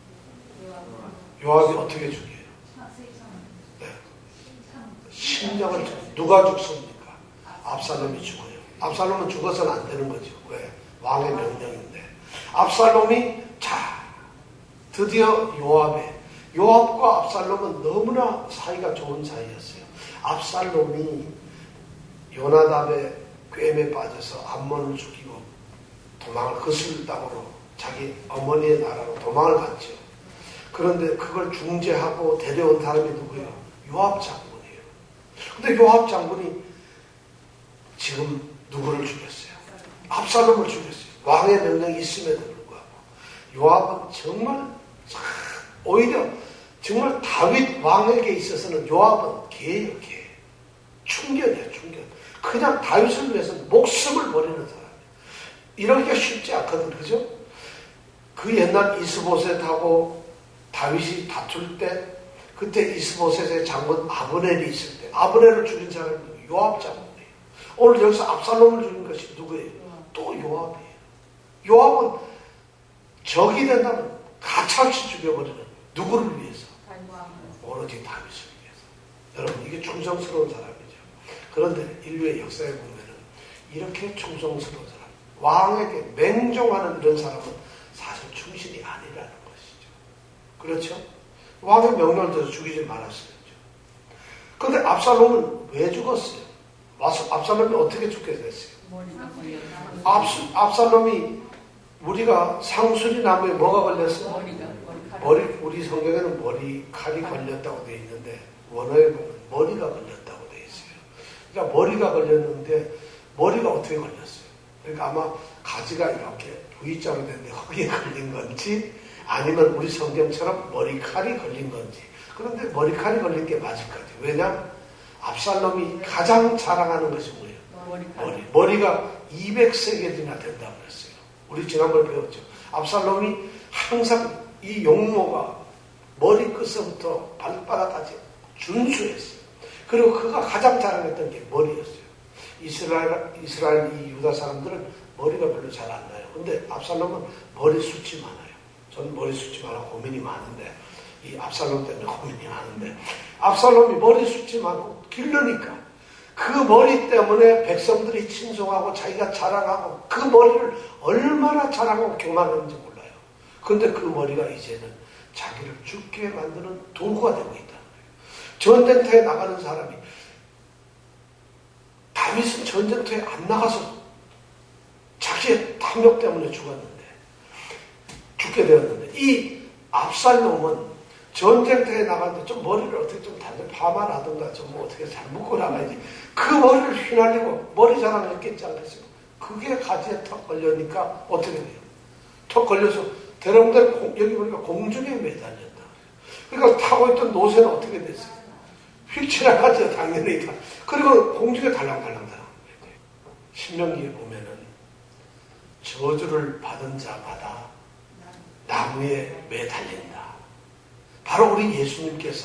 요압이 어떻게 죽여요? 네. 심장을 누가 죽습니까? 압살롬이 죽어요. 압살롬은 죽어서는 안 되는 거죠. 왜? 왕의 명령인데. 압살롬이 자 드디어 요압의 요압과 압살롬은 너무나 사이가 좋은 사이였어요. 압살롬이 요나답의 꿰매 빠져서 암몬을 죽이고 도망을 그슬 땅으로 자기 어머니의 나라로 도망을 갔죠. 그런데 그걸 중재하고 데려온 사람이 누구예요? 요압 장군이에요. 근데 요압 장군이 지금 누구를 죽였어요? 압살롬을 죽였어요. 왕의 명령이 있음에도 불구하고 요압은 정말 오히려 정말 다윗 왕에게 있어서는 요압은 개예요, 개. 충견이에요, 충견. 그냥 다윗을 위해서 목숨을 버리는 사람이에요. 이러기가 쉽지 않거든, 그죠? 그 옛날 이스보셋하고 다윗이 다툴 때, 그때 이스보셋의 장군 아브넬이 있을 때, 아브넬을 죽인 사람이 요압 장군이에요. 오늘 여기서 압살롬을 죽인 것이 누구예요? 또 요압이에요. 요압은 적이 된다면 가차없이 죽여버리는 누구를 위해서? 오로지 다윗을 위해서. 여러분, 이게 충성스러운 사람이죠. 그런데 인류의 역사에 보면은 이렇게 충성스러운 사람, 왕에게 맹종하는 이런 사람은 사실 충신이 아니라는 것이죠. 그렇죠? 왕의 명령을 들어서 죽이지 말았어야죠. 그런데 압살롬은 왜 죽었어요? 압살롬이 어떻게 죽게 됐어요? 압수, 압살롬이 우리가 상수리 나무에 뭐가 걸렸어요? 머리가, 머리, 우리 성경에는 머리칼이 걸렸다고 되어 있는데 원어에 보면 머리가 걸렸다고 되어 있어요. 그러니까 머리가 걸렸는데 머리가 어떻게 걸렸어요? 그러니까 아마 가지가 이렇게 V자로 됐는데 거기에 걸린 건지 아니면 우리 성경처럼 머리칼이 걸린 건지. 그런데 머리칼이 걸린 게 맞을 것 같아요. 왜냐? 압살롬이 가장 자랑하는 것이 뭐예요? 머리. 머리가 이백 세겔이나 된다고 그랬어요. 우리 지난번에 배웠죠. 압살롬이 항상 이 용모가 머리끝부터 발바닥까지 준수했어요. 그리고 그가 가장 자랑했던 게 머리였어요. 이스라엘, 이스라엘 이 유다 사람들은 머리가 별로 잘 안 나요. 근데 압살롬은 머리숱이 많아요. 저는 머리숱이 많아 고민이 많은데, 이 압살롬 때문에 고민이 많은데, 압살롬이 머리숱이 많고 길르니까 그 머리 때문에 백성들이 친송하고 자기가 자랑하고 그 머리를 얼마나 자랑하고 교만했는지 몰라요. 그런데 그 머리가 이제는 자기를 죽게 만드는 도구가 되고 있다는 거예요. 전쟁터에 나가는 사람이, 다윗은 전쟁터에 안 나가서 자기의 탐욕 때문에 죽었는데, 죽게 되었는데, 이 압살롬은 전쟁터에 나가는데 좀 머리를 어떻게 좀 달래 파마를 하든가 좀 뭐 어떻게 잘 묶고 나가야지. 그 머리를 휘날리고 머리 자랑을 했겠지 않겠어요? 그게 가지에 턱 걸려니까 어떻게 돼요? 턱 걸려서 대롱대롱 여기 보니까 공중에 매달렸다. 그러니까 타고 있던 노새는 어떻게 됐어요? 휠체어 가지고 당연히 다. 그리고 공중에 달랑달랑달랑. 신명기에 보면은 저주를 받은 자마다 나무에 매달린다. 바로 우리 예수님께서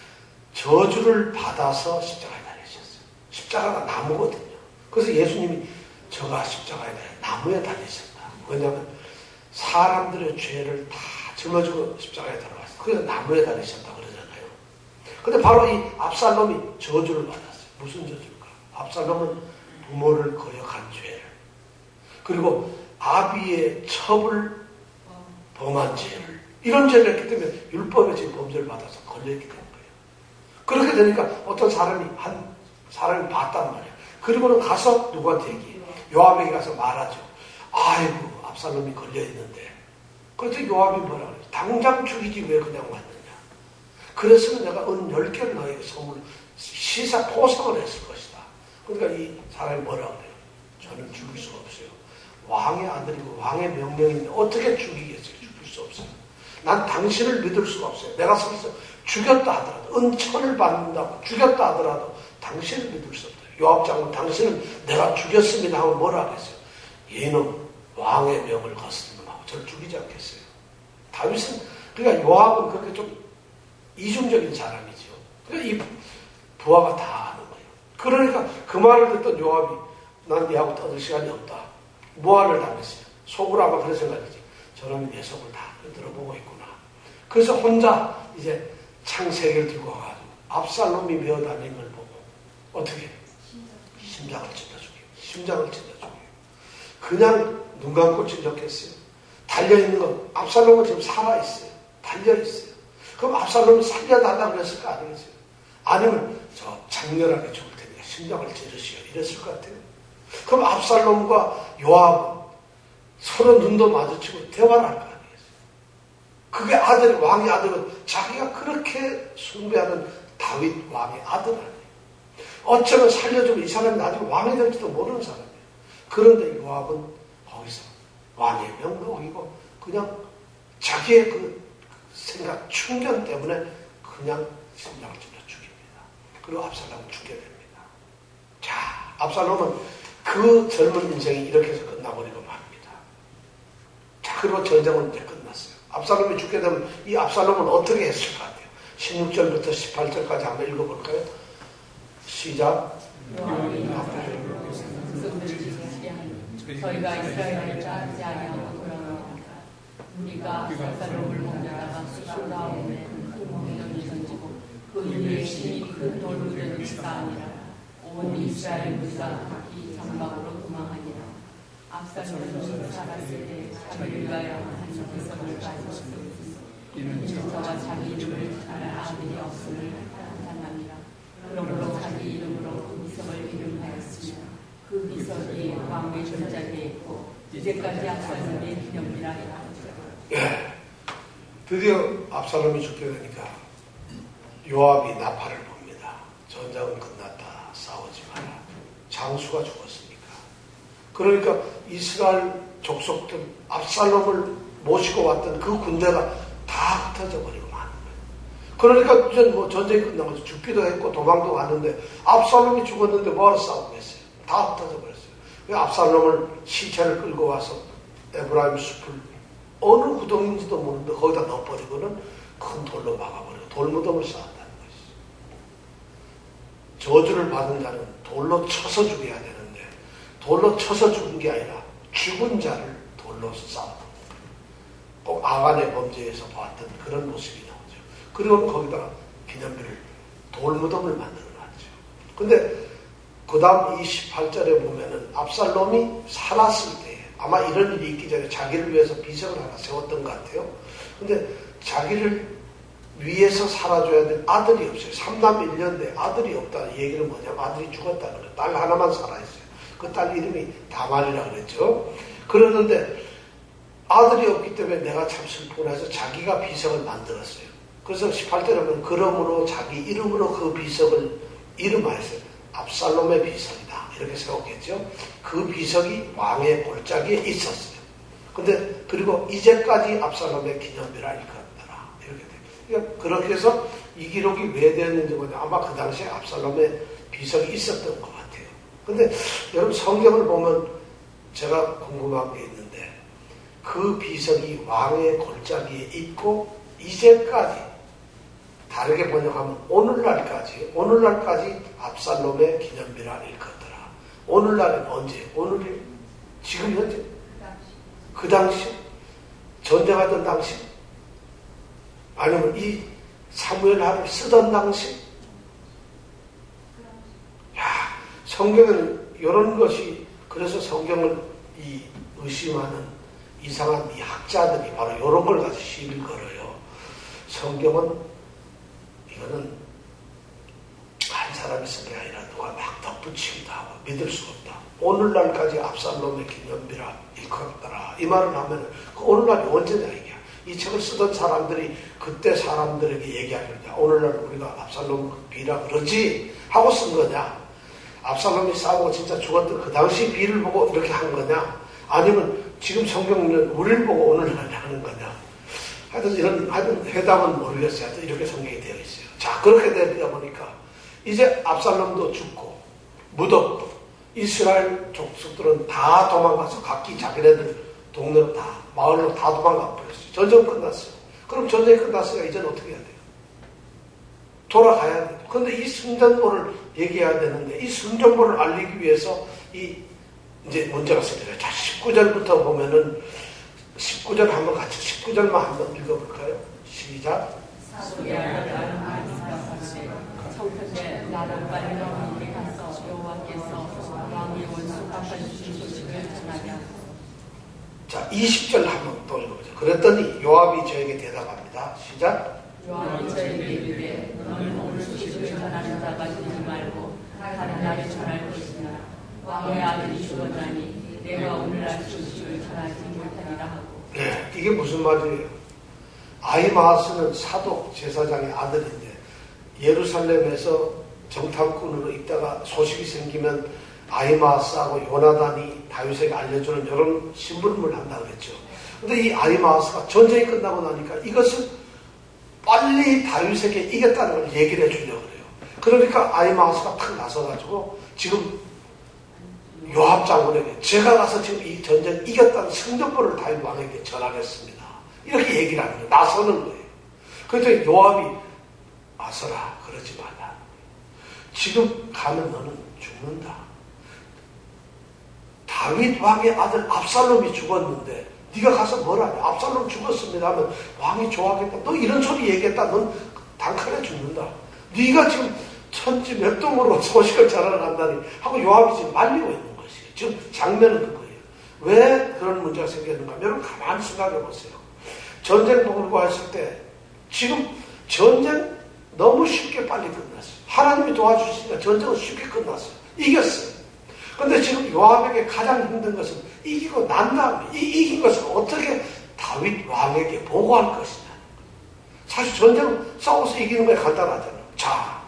저주를 받아서 십자가에 달리셨어요. 십자가가 나무거든요. 그래서 예수님이 저가 십자가에 나무에 달리셨다. 왜냐하면 사람들의 죄를 다 짊어지고 십자가에 들어갔어요. 그래서 나무에 달리셨다 그러잖아요. 근데 바로 이 압살롬이 저주를 받았어요. 무슨 저주일까? 압살롬은 부모를 거역한 죄를, 그리고 아비의 첩을 범한 죄를, 이런 죄를 했기 때문에 율법에 지금 범죄를 받아서 걸려있게 된 거예요. 그렇게 되니까 어떤 사람이, 한 사람이 봤단 말이에요. 그리고는 가서 누구한테 얘기해요? 요압에게 가서 말하죠. 아이고, 압살롬이 걸려있는데. 그래서 요압이 뭐라 그래요? 당장 죽이지 왜 그냥 왔느냐. 그랬으면 내가 은 열 개를 너에게 선물, 시사 포상을 했을 것이다. 그러니까 이 사람이 뭐라 그래요? 저는 죽일 수가 없어요. 왕의 아들이고 왕의 명령인데 어떻게 죽이겠어요? 죽일 수 없어요. 난 당신을 믿을 수가 없어요. 내가 서서 죽였다 하더라도, 은천을 받는다고 죽였다 하더라도 당신을 믿을 수 없어요. 요압 장군, 당신은 내가 죽였습니다 하면 뭐라 하겠어요? 얘는 왕의 명을 거스르는 하고 저를 죽이지 않겠어요. 다윗은, 그러니까 요압은 그렇게 좀 이중적인 사람이죠. 그러니까 이 부하가 다 아는 거예요. 그러니까 그 말을 듣던 요압이 난 네하고 떠들 시간이 없다. 무안을 당했어요. 속으로 아마 그런 생각이지. 저놈이 내 속을 다 들어보고 있구나. 그래서 혼자 이제 창 세 개를 들고 와가지고 압살롬이 메어 다니는 걸 보고 어떻게? 심장을 찔러 죽여요. 심장을 찔러 죽여요. 그냥 눈 감고 찔렀겠어요. 달려있는 건 압살롬은 지금 살아있어요. 달려있어요. 그럼 압살롬이 살려달라고 그랬을 거 아니겠어요? 아니면 저 장렬하게 죽을 테니까 심장을 찌르시오 이랬을 것 같아요. 그럼 압살롬과 요압은 서로 눈도 마주치고 대화를 할 거 아니겠어요? 그게 아들, 왕의 아들은 자기가 그렇게 숭배하는 다윗 왕의 아들 아니에요. 어쩌면 살려주면 이 사람이 나중에 왕이 될지도 모르는 사람이에요. 그런데 요압은 거기서 왕의 명도 어기고 그냥 자기의 그 생각, 충견 때문에 그냥 심장을 찔러 죽입니다. 그리고 압살롬은 죽게 됩니다. 자, 압살롬은 그 젊은 인생이 이렇게 해서 끝나버리고 맙니다. 자, 그리고 전쟁은 이제 끝났어요. 압살롬이 죽게 되면 이 압살롬은 어떻게 했을 것 같아요? 십육 절부터 십팔 절까지 한번 읽어볼까요? 시작. 저희가 이스라엘을 짜지 아니하고 돌아오니까 우리가 압살롬을 먹다가 쏟아오는 큰 무덤을 던지고 그 위에 심히 큰 돌무덤을 쌓으니라. 온 이스라엘 무리가 각기 장막으로 도망하니라. 압살롬은 살았을 때 자기를 위하여 한 백성을 가졌으니 이는 저와 자기 이름을 알 아들이 없음을 나타납니다. 그러므로 자기 이름으로 그 비석을 이름하였으며 그 비석이 왕의 전자기에 있고 이제까지 압살롬의 기념이라 하였다. 예, 드디어 압살롬이 죽게 되니까 요압이 나팔을 봅니다. 전장은 끝났다. 싸우지 마라. 장수가 죽었으니까. 그러니까 이스라엘 족속들 압살롬을 모시고 왔던 그 군대가 다 흩어져 버리고 마는 거예요. 그러니까 이제 뭐 전쟁이 끝나고 죽기도 했고 도망도 갔는데 압살롬이 죽었는데 뭐하러 싸우겠어요? 다 흩어져 버렸어요. 그 압살롬을 시체를 끌고 와서 에브라임 숲을 어느 구덩인지도 모르는데 거기다 넣어버리고는 큰 돌로 막아버리고 돌무덤을 쌓았다는 것이죠. 저주를 받은 자는 돌로 쳐서 죽여야 되는데 돌로 쳐서 죽은 게 아니라 죽은 자를 돌로 쌓았다. 꼭 아간의 범죄에서 봤던 그런 모습이 나오죠. 그리고 거기다가 기념비를 돌무덤을 만들어 놨죠. 근데 그 다음 이 십팔 절에 보면은 압살롬이 살았을 때 아마 이런 일이 있기 전에 자기를 위해서 비석을 하나 세웠던 것 같아요. 근데 자기를 위해서 살아줘야 될 아들이 없어요. 삼남 일녀인데 아들이 없다는 얘기는 뭐냐면 아들이 죽었다는 거예요. 딸 하나만 살아있어요. 그 딸 이름이 다말이라고 그랬죠. 그러는데 아들이 없기 때문에 내가 참 슬프구나 해서 자기가 비석을 만들었어요. 그래서 십팔 절에 보면 그러므로 자기 이름으로 그 비석을 이름하였어요. 압살롬의 비석이다. 이렇게 세웠겠죠. 그 비석이 왕의 골짜기에 있었어요. 근데 그리고 이제까지 압살롬의 기념비라 일컫더라. 이렇게 돼요. 그러니까 그렇게 해서 이 기록이 왜 되었는지 보면 아마 그 당시에 압살롬의 비석이 있었던 것 같아요. 근데 여러분 성경을 보면 제가 궁금한 게 있는데 그 비석이 왕의 골짜기에 있고 이제까지 다르게 번역하면 오늘날까지 오늘날까지 압살롬의 기념비라 일컫더라. 오늘날은 언제? 오늘이 지금 현재? 그 당시? 전쟁하던 당시? 아니면 이 사무엘하를 쓰던 당시? 야, 성경에는 이런 것이 그래서 성경을 이 의심하는 이상한 이 학자들이 바로 이런 걸 가지고 시비를 걸어요. 성경은 이거는 한 사람이 쓴 게 아니라 누가 막 덧붙이기도 하고 믿을 수가 없다. 오늘날까지 압살롬의 기념비라 일컫더라. 이 말을 하면 그 오늘날이 언제냐 이게. 이 책을 쓰던 사람들이 그때 사람들에게 얘기하는데 오늘날 우리가 압살롬 비라 그러지 하고 쓴 거냐. 압살롬이 싸우고 진짜 죽었던 그 당시 비를 보고 이렇게 한 거냐. 아니면 지금 성경은 우리를 보고 오늘날 하는 거냐. 하여튼 이런, 하여튼 해답은 모르겠어요. 하여튼 이렇게 성경이 되어 있어요. 자, 그렇게 되다 보니까 이제 압살롬도 죽고 무덤도 이스라엘 족속들은 다 도망가서 각기 자기네들 동네로 다 마을로 다 도망가 버렸어요. 전쟁 끝났어요. 그럼 전쟁이 끝났으니까 이제는 어떻게 해야 돼요? 돌아가야 돼요. 근데 이 승전보를 얘기해야 되는데 이 승전보를 알리기 위해서 이 이제 문제가 생겨요. 자, 십구 절부터 보면은 십구 절 한번 같이 십구 절만 한번 읽어볼까요? 시작. 사도의 아들 청년의 나를 빨리 왕에게 가서 여호와께서 왕의 원수 갚아 주신 소식을 전하게 하소서. 자, 이십 절 한번 또 읽어보죠. 그랬더니 요압이 저에게 대답합니다. 시작. 요압이 저에게 이르되 너는 오늘 소식을 전하는 자가 되지 말고 다른 날에 전할 것이나 왕의 아들이 죽었나니 내가 오늘날 소식을 전하지 못하리라 하고. 네, 이게 무슨 말이에요? 아히마아스는 사독 제사장의 아들인데 예루살렘에서 정탐꾼으로 있다가 소식이 생기면 아히마아스하고 요나단이 다윗에게 알려주는 이런 심부름을 한다고 그랬죠. 근데 이 아히마아스가 전쟁이 끝나고 나니까 이것을 빨리 다윗에게 이겼다는 걸 얘기를 해주려고 그래요. 그러니까 아히마아스가 탁 나서가지고 지금 요압 장군에게 제가 가서 지금 이 전쟁 이겼다는 승전보를 다윗 왕에게 전하겠습니다. 이렇게 얘기를 하는 거예요. 나서는 거예요. 그랬더니 요압이 아서라 그러지 말라. 지금 가면 너는 죽는다. 다윗 왕의 아들 압살롬이 죽었는데 네가 가서 뭘 하냐. 압살롬 죽었습니다 하면 왕이 좋아하겠다. 너 이런 소리 얘기했다. 넌 단칼에 죽는다. 네가 지금 천지 몇 동으로 소식을 전하러 간다니 하고 요압이 지금 말리고 있는 것이에요. 지금 장면은 그거예요. 왜 그런 문제가 생겼는가? 여러분 가만히 생각해 보세요. 전쟁 벌고 했을 때 지금 전쟁 너무 쉽게 빨리 끝났어요. 하나님이 도와주시니까 전쟁은 쉽게 끝났어요. 이겼어요. 근데 지금 요압에게 가장 힘든 것은 이기고 난 다음에 이 이긴 것을 어떻게 다윗 왕에게 보고할 것이냐. 사실 전쟁은 싸워서 이기는 게 간단하잖아요. 자,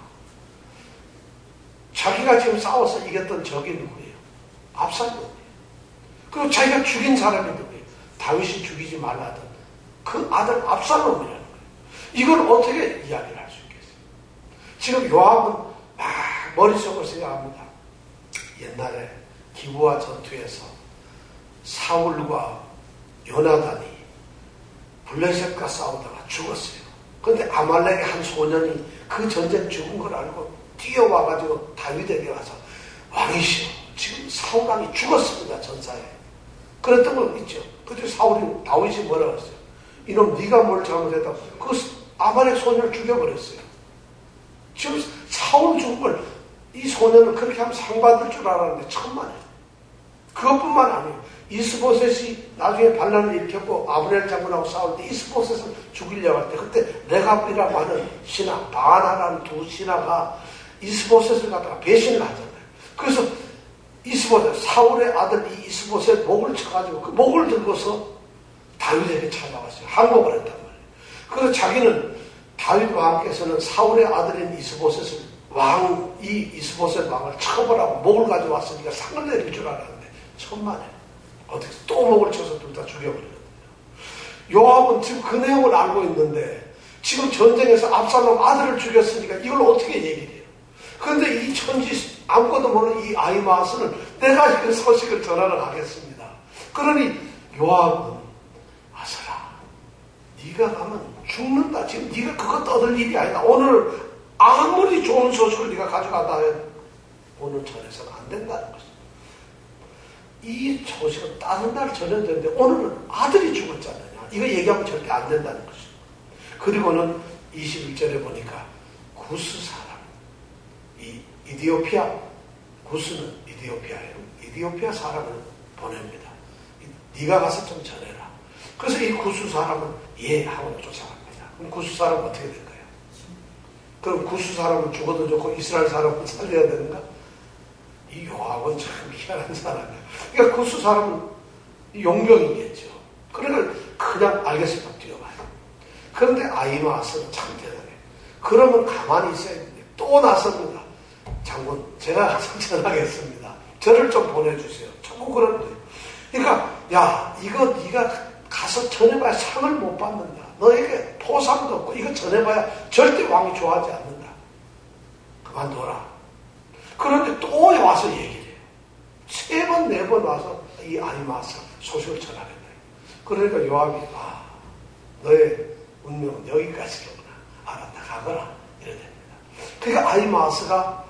자기가 지금 싸워서 이겼던 적이 누구예요? 압살롬이에요. 그리고 자기가 죽인 사람이 누구예요? 다윗이 죽이지 말라던 그 아들 압살롬이라는 거예요. 이걸 어떻게 이야기를 할 수 있겠어요? 지금 요압은 막 머릿속으로 생각합니다. 옛날에 기브아 전투에서 사울과 요나단이 블레셋과 싸우다가 죽었어요. 그런데 아말렉의 한 소년이 그 전쟁 죽은 걸 알고 뛰어와가지고 다윗에게 와서 왕이시여 지금 사울 왕이 죽었습니다. 전사에. 그랬던 거 있죠. 그때 사울이 다윗이 뭐라고 했어요? 이놈 네가 뭘 잘못했다고 그 아말렉 소년을 죽여버렸어요. 지금 사울 죽은 걸 이 소년은 그렇게 하면 상받을 줄 알았는데 천만에. 그것뿐만 아니에요. 이스보셋이 나중에 반란을 일으켰고 아브넬 장군하고 싸울 때 이스보셋을 죽이려고 할 때 그때 레갑이라고 하는 신하, 바하나라는 두 신하가 이스보셋을 갖다가 배신을 하잖아요. 그래서 이스보셋, 사울의 아들 이 이스보셋 목을 쳐가지고 그 목을 들고서 다윗에게 찾아왔어요. 항복을 했단 말이에요. 그래서 자기는 다윗 왕께서는 사울의 아들인 이스보셋을 왕, 이 이스보셋 왕을 처벌하고 목을 가져왔으니까 상을 내릴 줄 알았는데 천만에 어떻게 또 목을 쳐서 둘 다 죽여버리거든요. 요압은 지금 그 내용을 알고 있는데 지금 전쟁에서 압살롬 아들을 죽였으니까 이걸 어떻게 얘기를 해요? 그런데 이 천지 아무것도 모르는 이 아히마아스는 내가 그 소식을 전하러 가겠습니다. 그러니 요압은 아서라 네가 가면 죽는다. 지금 네가 그거 떠들 일이 아니다. 오늘 아무리 좋은 소식을 네가 가져가다 해도 오늘 전해서는 안 된다는 것이죠. 이 소식은 다른 날 전해야 되는데 오늘은 아들이 죽었잖아요. 이거 얘기하면 절대 안 된다는 것이죠. 그리고는 이십일 절에 보니까 구스 사람, 이 이디오피아, 구스는 이디오피아예요. 이디오피아 사람을 보냅니다. 네가 가서 좀 전해라. 그래서 이 구스 사람은 예 하고 쫓아갑니다. 그럼 구스 사람은 어떻게 될까요? 그럼 구스 사람은 죽어도 좋고 이스라엘 사람은 살려야 되는가? 이 요압은 참 희한한 사람이야. 그러니까 구스 사람은 용병이겠죠. 그러니까 그냥 알겠습니다. 뛰어가요. 그런데 아히마아스는 참 대단해. 그러면 가만히 있어야 되는데 또 나섭니다. 장군, 제가 가서 전하겠습니다. 저를 좀 보내주세요. 자꾸 그러는데. 그러니까 야, 이거 네가 가서 전해봐야 상을 못 받는다. 너에게 포상도 없고 이거 전해봐야 절대 왕이 좋아하지 않는다. 그만둬라. 그런데 또 와서 얘기를 해요. 세 번, 네 번 와서 이 아히마아스 소식을 전하겠다. 그러니까 요압이 아, 너의 운명은 여기까지로구나. 알았다. 가거라. 이래 됩니다. 그러니까 아히마아스가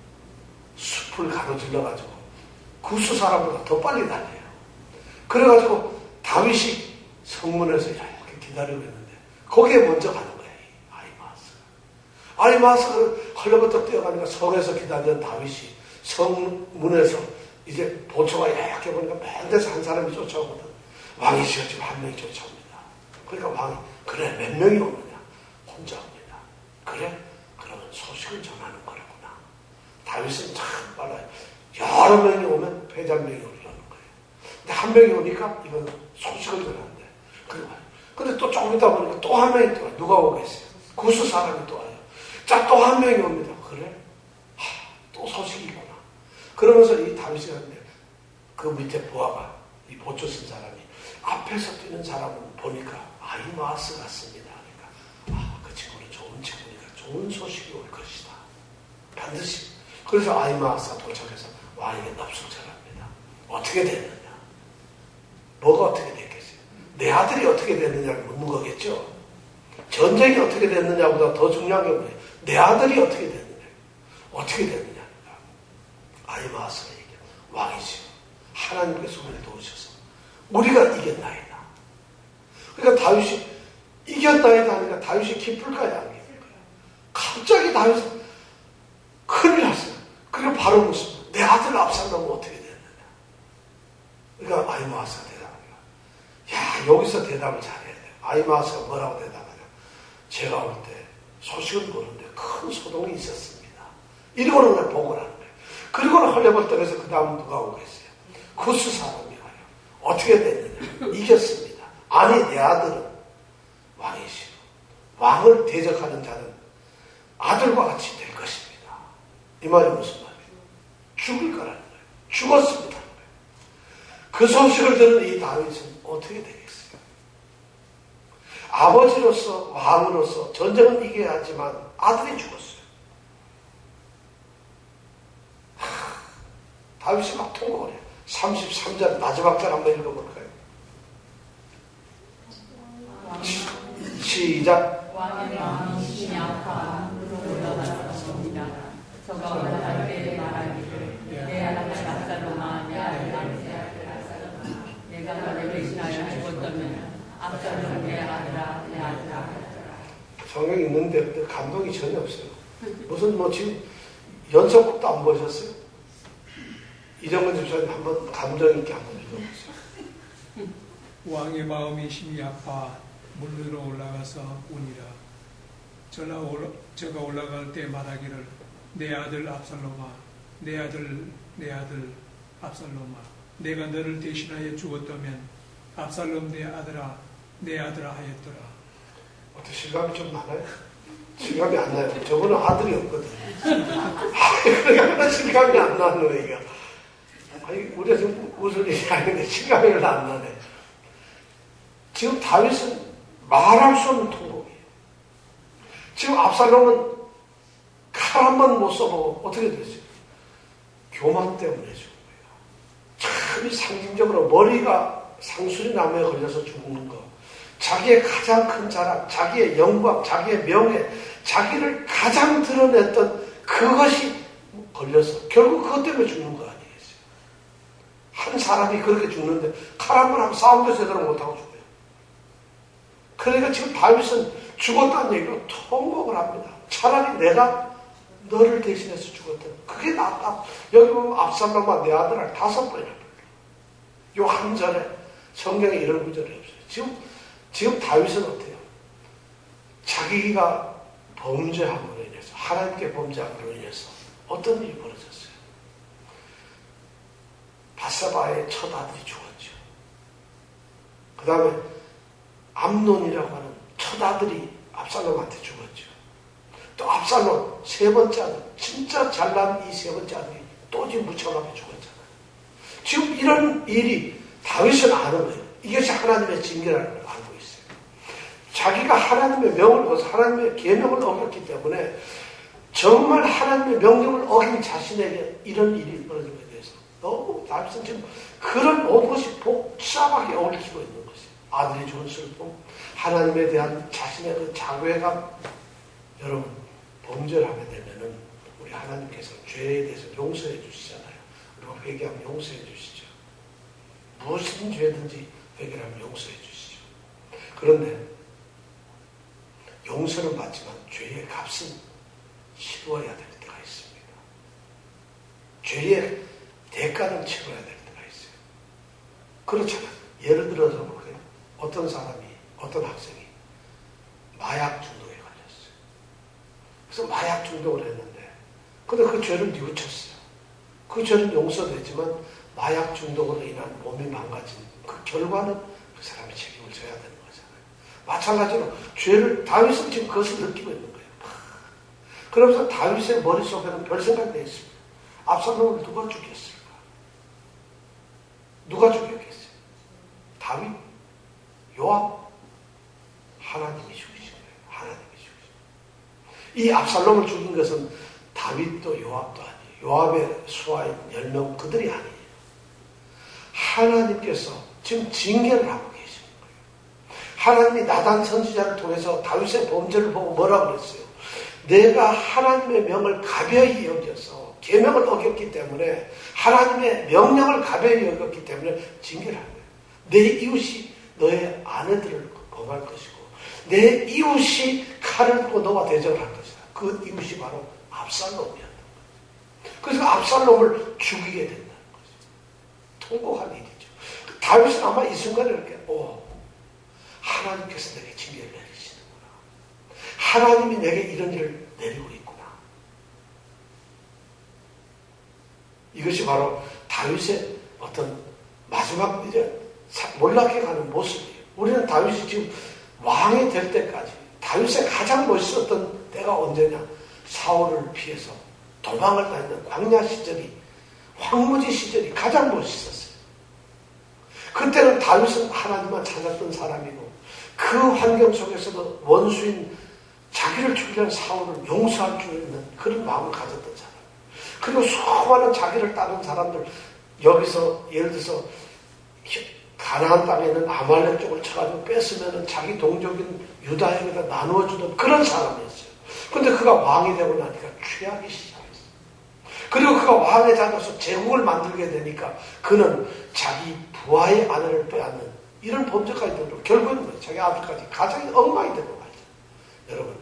숲을 가로질러가지고 구스 사람보다 더 빨리 달려요. 그래가지고 다윗이 성문에서 이렇게 기다리고 있는데 거기에 먼저 가는 거예요. 아히마아스가. 아히마아스가 헐레버떡 뛰어가니까 성에서 기다리는 다윗이 성문에서 이제 보초가 약해 보니까 맨 데서 한 사람이 쫓아오거든. 왕이 지금 한 명이 쫓아옵니다. 그러니까 왕이 그래 몇 명이 오느냐? 혼자 옵니다. 그래? 그러면 소식을 전하는 거라구나. 다윗은 참 빨라요. 여러 명이 오면 패잔명이 오려는 거예요. 근데 한 명이 오니까 이건 소식을 전하는데. 근데 또 조금 있다 보니까 또 한 명이 또 와요. 누가 오겠어요? 구스 사람이 또 와요. 자, 또 한 명이 옵니다. 그래? 하, 또 소식이구나. 그러면서 이 다윗이 하는데 그 밑에 부하가 이 보초 쓴 사람이 앞에서 뛰는 사람은 보니까 아히마아스 같습니다. 그러니까 아, 그치 좋은 소식이 올 것이다. 반드시. 그래서 아히마아스가 도착해서 왕에게 납속절합니다. 어떻게 됐느냐? 뭐가 어떻게 됐겠어요? 내 아들이 어떻게 됐느냐를 묻는 거겠죠. 전쟁이 어떻게 됐느냐보다 더 중요한 게 뭐예요? 내 아들이 어떻게 됐느냐? 어떻게 됐느냐? 아히마아스가 얘기해요. 왕이시여, 하나님께서 우리를 도우셔서 우리가 이겼나이다. 그러니까 다윗이 이겼나이다 하니까 다윗이 기쁠까요? 안 기쁠까요? 갑자기 다윗은 큰일 났어요. 그리고 바로 묻습니다. 내 아들 압살롬은 어떻게 됐느냐? 그러니까 아히마아스가 대답합니다. 야, 여기서 대답을 잘해야 돼요. 아히마아스가 뭐라고 대답하냐? 제가 올 때 소식은 모르는데 큰 소동이 있었습니다. 이러고는 걸 보고라는 거예요. 그리고는 헐레벌떡해서 그 다음 누가 오겠어요? 구스 사람이 와요. 어떻게 됐느냐? 이겼습니다. 아니, 내 아들은 왕이시오. 왕을 대적하는 자는 아들과 같이 될 것입니다. 이 말이 무슨 말이에요? 죽을 거라는 거예요. 죽었습니다. 그 소식을 들은 이 다윗은 어떻게 되겠어요? 아버지로서 왕으로서 전쟁은 이겨야 하지만 아들이 죽었어요. 하, 다윗이 막 통곡을 해요. 삼십삼 절 마지막 절 한번 읽어볼까요? 시작. 왕의 마음이 심히 아파 올라갔습니다. 저가 올라갈 때 말하기를 내 아들 압살롬아, 내 아들 내 아들 압살롬아, 내가 너를 대신하여 죽었다면 압살롬 내 아들아, 내 아들아. 성경이 있는데 감동이 전혀 없어요. 무슨 뭐 지금 연속곡도 안 보셨어요? 이정근 집사님 한번 감정 있게 한번 읽어보세요. 왕의 마음이 심히 아파 물으러 올라가서 우니라. 저가, 올라, 저가 올라갈 때 말하기를 내 아들 압살롬아, 내 아들, 내 아들 압살롬아, 내가 너를 대신하여 죽었다면 압살롬 내 아들아, 내 아들아 하였더라. 어떻게 실감이 좀 나나요? 실감이 안 나요. 저분은 아들이 없거든요. 그러니까 실감이 안 나는 거예요. 아니, 우리가 지금 웃을 일이 아닌데 실감이 안 나네. 지금 다윗은 말할 수 없는 통곡이에요. 지금 압살롬은 칼 한 번 못 써보고 어떻게 됐어요? 교만 때문에 죽은 거예요. 참 상징적으로 머리가 상수리 나무에 걸려서 죽는 거. 자기의 가장 큰 자랑, 자기의 영광, 자기의 명예, 자기를 가장 드러냈던 그것이 걸려서 결국 그것 때문에 죽는 거 아니겠어요? 한 사람이 그렇게 죽는데 칼 한 번 하면 싸움도 제대로 못하고 죽어요. 그러니까 지금 다윗은 죽었다는 얘기로 통곡을 합니다. 차라리 내가 너를 대신해서 죽었다. 그게 낫다. 여기 보면 압살롬아 내 아들을 다섯 번이나 불러. 요 한 절에 성경에 이런 구절이 없어요. 지금 지금 다윗은 어때요? 자기가 범죄함으로 인해서 하나님께 범죄함으로 인해서 어떤 일이 벌어졌어요? 바세바의 첫 아들이 죽었죠. 그 다음에 암논이라고 하는 첫 아들이 압살롬한테 죽었죠. 또 압살롬 세 번째 아들, 진짜 잘난 이 세 번째 아들이 또 지금 무참하게 죽었잖아요. 지금 이런 일이 다윗은 아는 거예요. 이것이 하나님의 징계라는 걸 알고 있어요. 자기가 하나님의 명을 어겨서 하나님의 계명을 어겼기 때문에 정말 하나님의 명령을 어긴 자신에게 이런 일이 벌어진 것에 대해서 너무 다윗은 지금 그런 모든 것이 복잡하게 얽히고 있는 것이에요. 아들이 죽은 슬픔, 하나님에 대한 자신의 그 자괴감. 여러분, 범죄를 하게 되면은 우리 하나님께서 죄에 대해서 용서해 주시잖아요. 우리가 회개하면 용서해 주시죠. 무슨 죄든지 회개하면 용서해 주시죠. 그런데 용서는 받지만 죄의 값은 치루어야 될 때가 있습니다. 죄의 대가는 치러야 될 때가 있어요. 그렇잖아요. 예를 들어서 볼까요? 어떤 사람이, 어떤 학생이 마약 중독에 걸렸어요. 그래서 마약 중독을 했는데, 근데 그 죄를 뉘우쳤어요. 그 죄는 용서되지만 마약 중독으로 인한 몸이 망가진 그 결과는 그 사람이 책임을 져야 되는 거잖아요. 마찬가지로 죄를, 다윗은 지금 그것을 느끼고 있는 거예요. 그러면서 다윗의 머릿속에는 별 생각이 있습니다. 압살롬을 누가 죽였을까? 누가 죽였겠어요? 다윗? 요압? 하나님이 죽이신 거예요. 하나님이 죽이신 거예요. 이 압살롬을 죽인 것은 다윗도 요압도 아니에요. 요압의 수하인 열 명 그들이 아니에요. 하나님께서 지금 징계를 하고 계시는 거예요. 하나님이 나단 선지자를 통해서 다윗의 범죄를 보고 뭐라고 그랬어요? 내가 하나님의 명을 가벼이 여겨서 계명을 어겼기 때문에, 하나님의 명령을 가벼이 여겼기 때문에 징계를 한 거예요. 내 이웃이 너의 아내들을 범할 것이고 내 이웃이 칼을 들고 너와 대적을 할 것이다. 그 이웃이 바로 압살롬이었던 거예요. 그래서 압살롬을 죽이게 된다는 거죠. 통곡한 일이죠. 다윗은 아마 이 순간에 이렇게 오, 하나님께서 내게 징계를 내리시는구나. 하나님이 내게 이런 일을 내리고 있구나. 이것이 바로 다윗의 어떤 마지막 이제 몰락해가는 모습이에요. 우리는 다윗이 지금 왕이 될 때까지, 다윗의 가장 멋있었던 때가 언제냐? 사울을 피해서 도망을 다니는 광야 시절이, 황무지 시절이 가장 멋있었어요. 그때는 다윗은 하나님만 찾았던 사람이고, 그 환경 속에서도 원수인 자기를 죽이려는 사울을 용서할 줄 있는 그런 마음을 가졌던 사람. 그리고 수많은 자기를 따른 사람들, 여기서 예를 들어서 가나안 땅에 있는 아말렉 쪽을 쳐가지고 뺐으면 자기 동족인 유다에게다 나누어주던 그런 사람이었어요. 그런데 그가 왕이 되고 나니까 취하기 시작했어요. 그리고 그가 왕의 자리에서 제국을 만들게 되니까 그는 자기 부하의 아내를 빼앗는 이런 범죄까지 되고 결국은 자기 아들까지 가정이 엉망이 되고 말이죠. 여러분,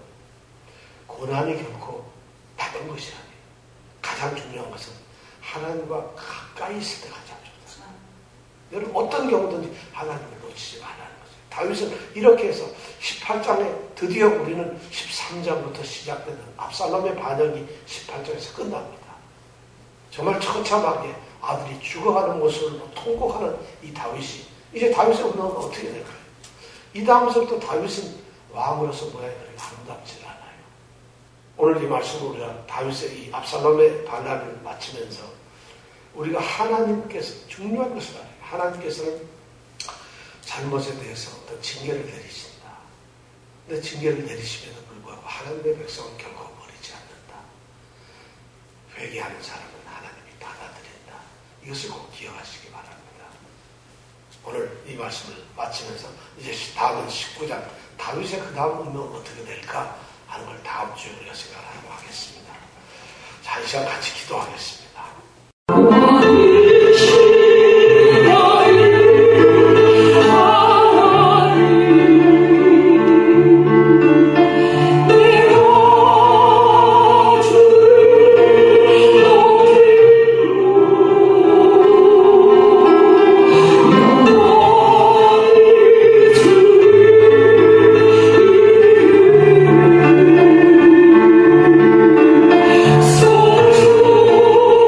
고난이 결코 나쁜 것이 아니에요. 가장 중요한 것은 하나님과 가까이 있을 때 가장 좋다. 여러분, 어떤 경우든지 하나님을 놓치지 말라는 거죠. 다윗은 이렇게 해서 십팔 장에 드디어 우리는 십삼 장부터 시작되는 압살롬의 반역이 십팔 장에서 끝납니다. 정말 처참하게 아들이 죽어가는 모습을 통곡하는 이 다윗이, 이제 다윗의 운명은 어떻게 될까요? 이 다음서부터 다윗은 왕으로서 모양이 그렇게 아름답지 않아요. 오늘 이 말씀으로 우리가 다윗의 이 압살롬의 반란을 마치면서 우리가 하나님께서 중요한 것을 알아요. 하나님께서는 잘못에 대해서 어떤 징계를 내리신다. 근데 징계를 내리심에도 불구하고 하나님의 백성은 결코 버리지 않는다. 회개하는 사람은 하나님이 받아들인다. 이것을 꼭 기억하시기 바랍니다. 오늘 이 말씀을 마치면서 이제 다음은 십구 장 다윗의 그 다음 운명은 어떻게 될까 하는 걸 다음 주에 우리가 생각하도록 하겠습니다. 자, 이 시간 같이 기도하겠습니다. So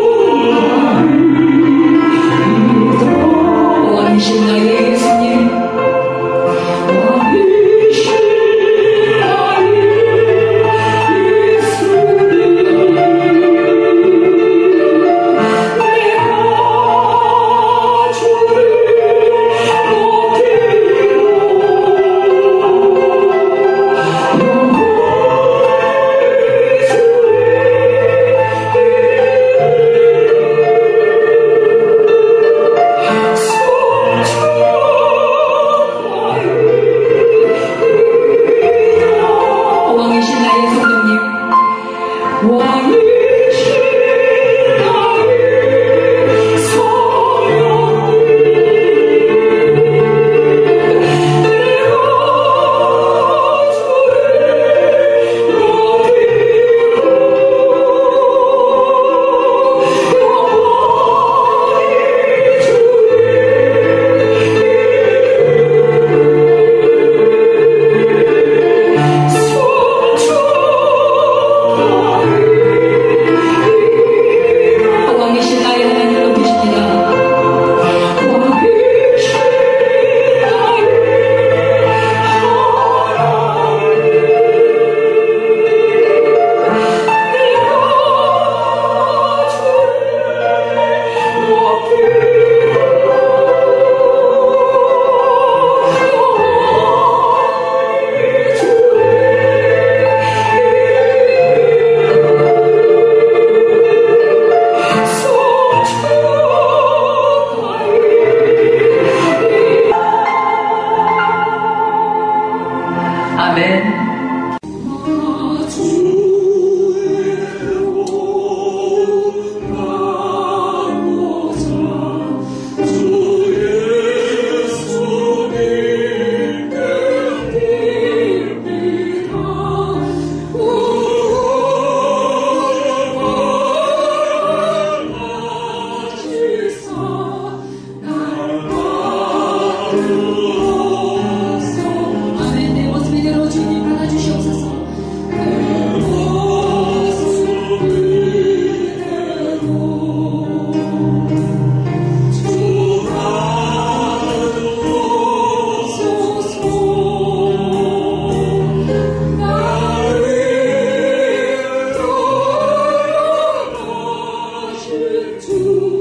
주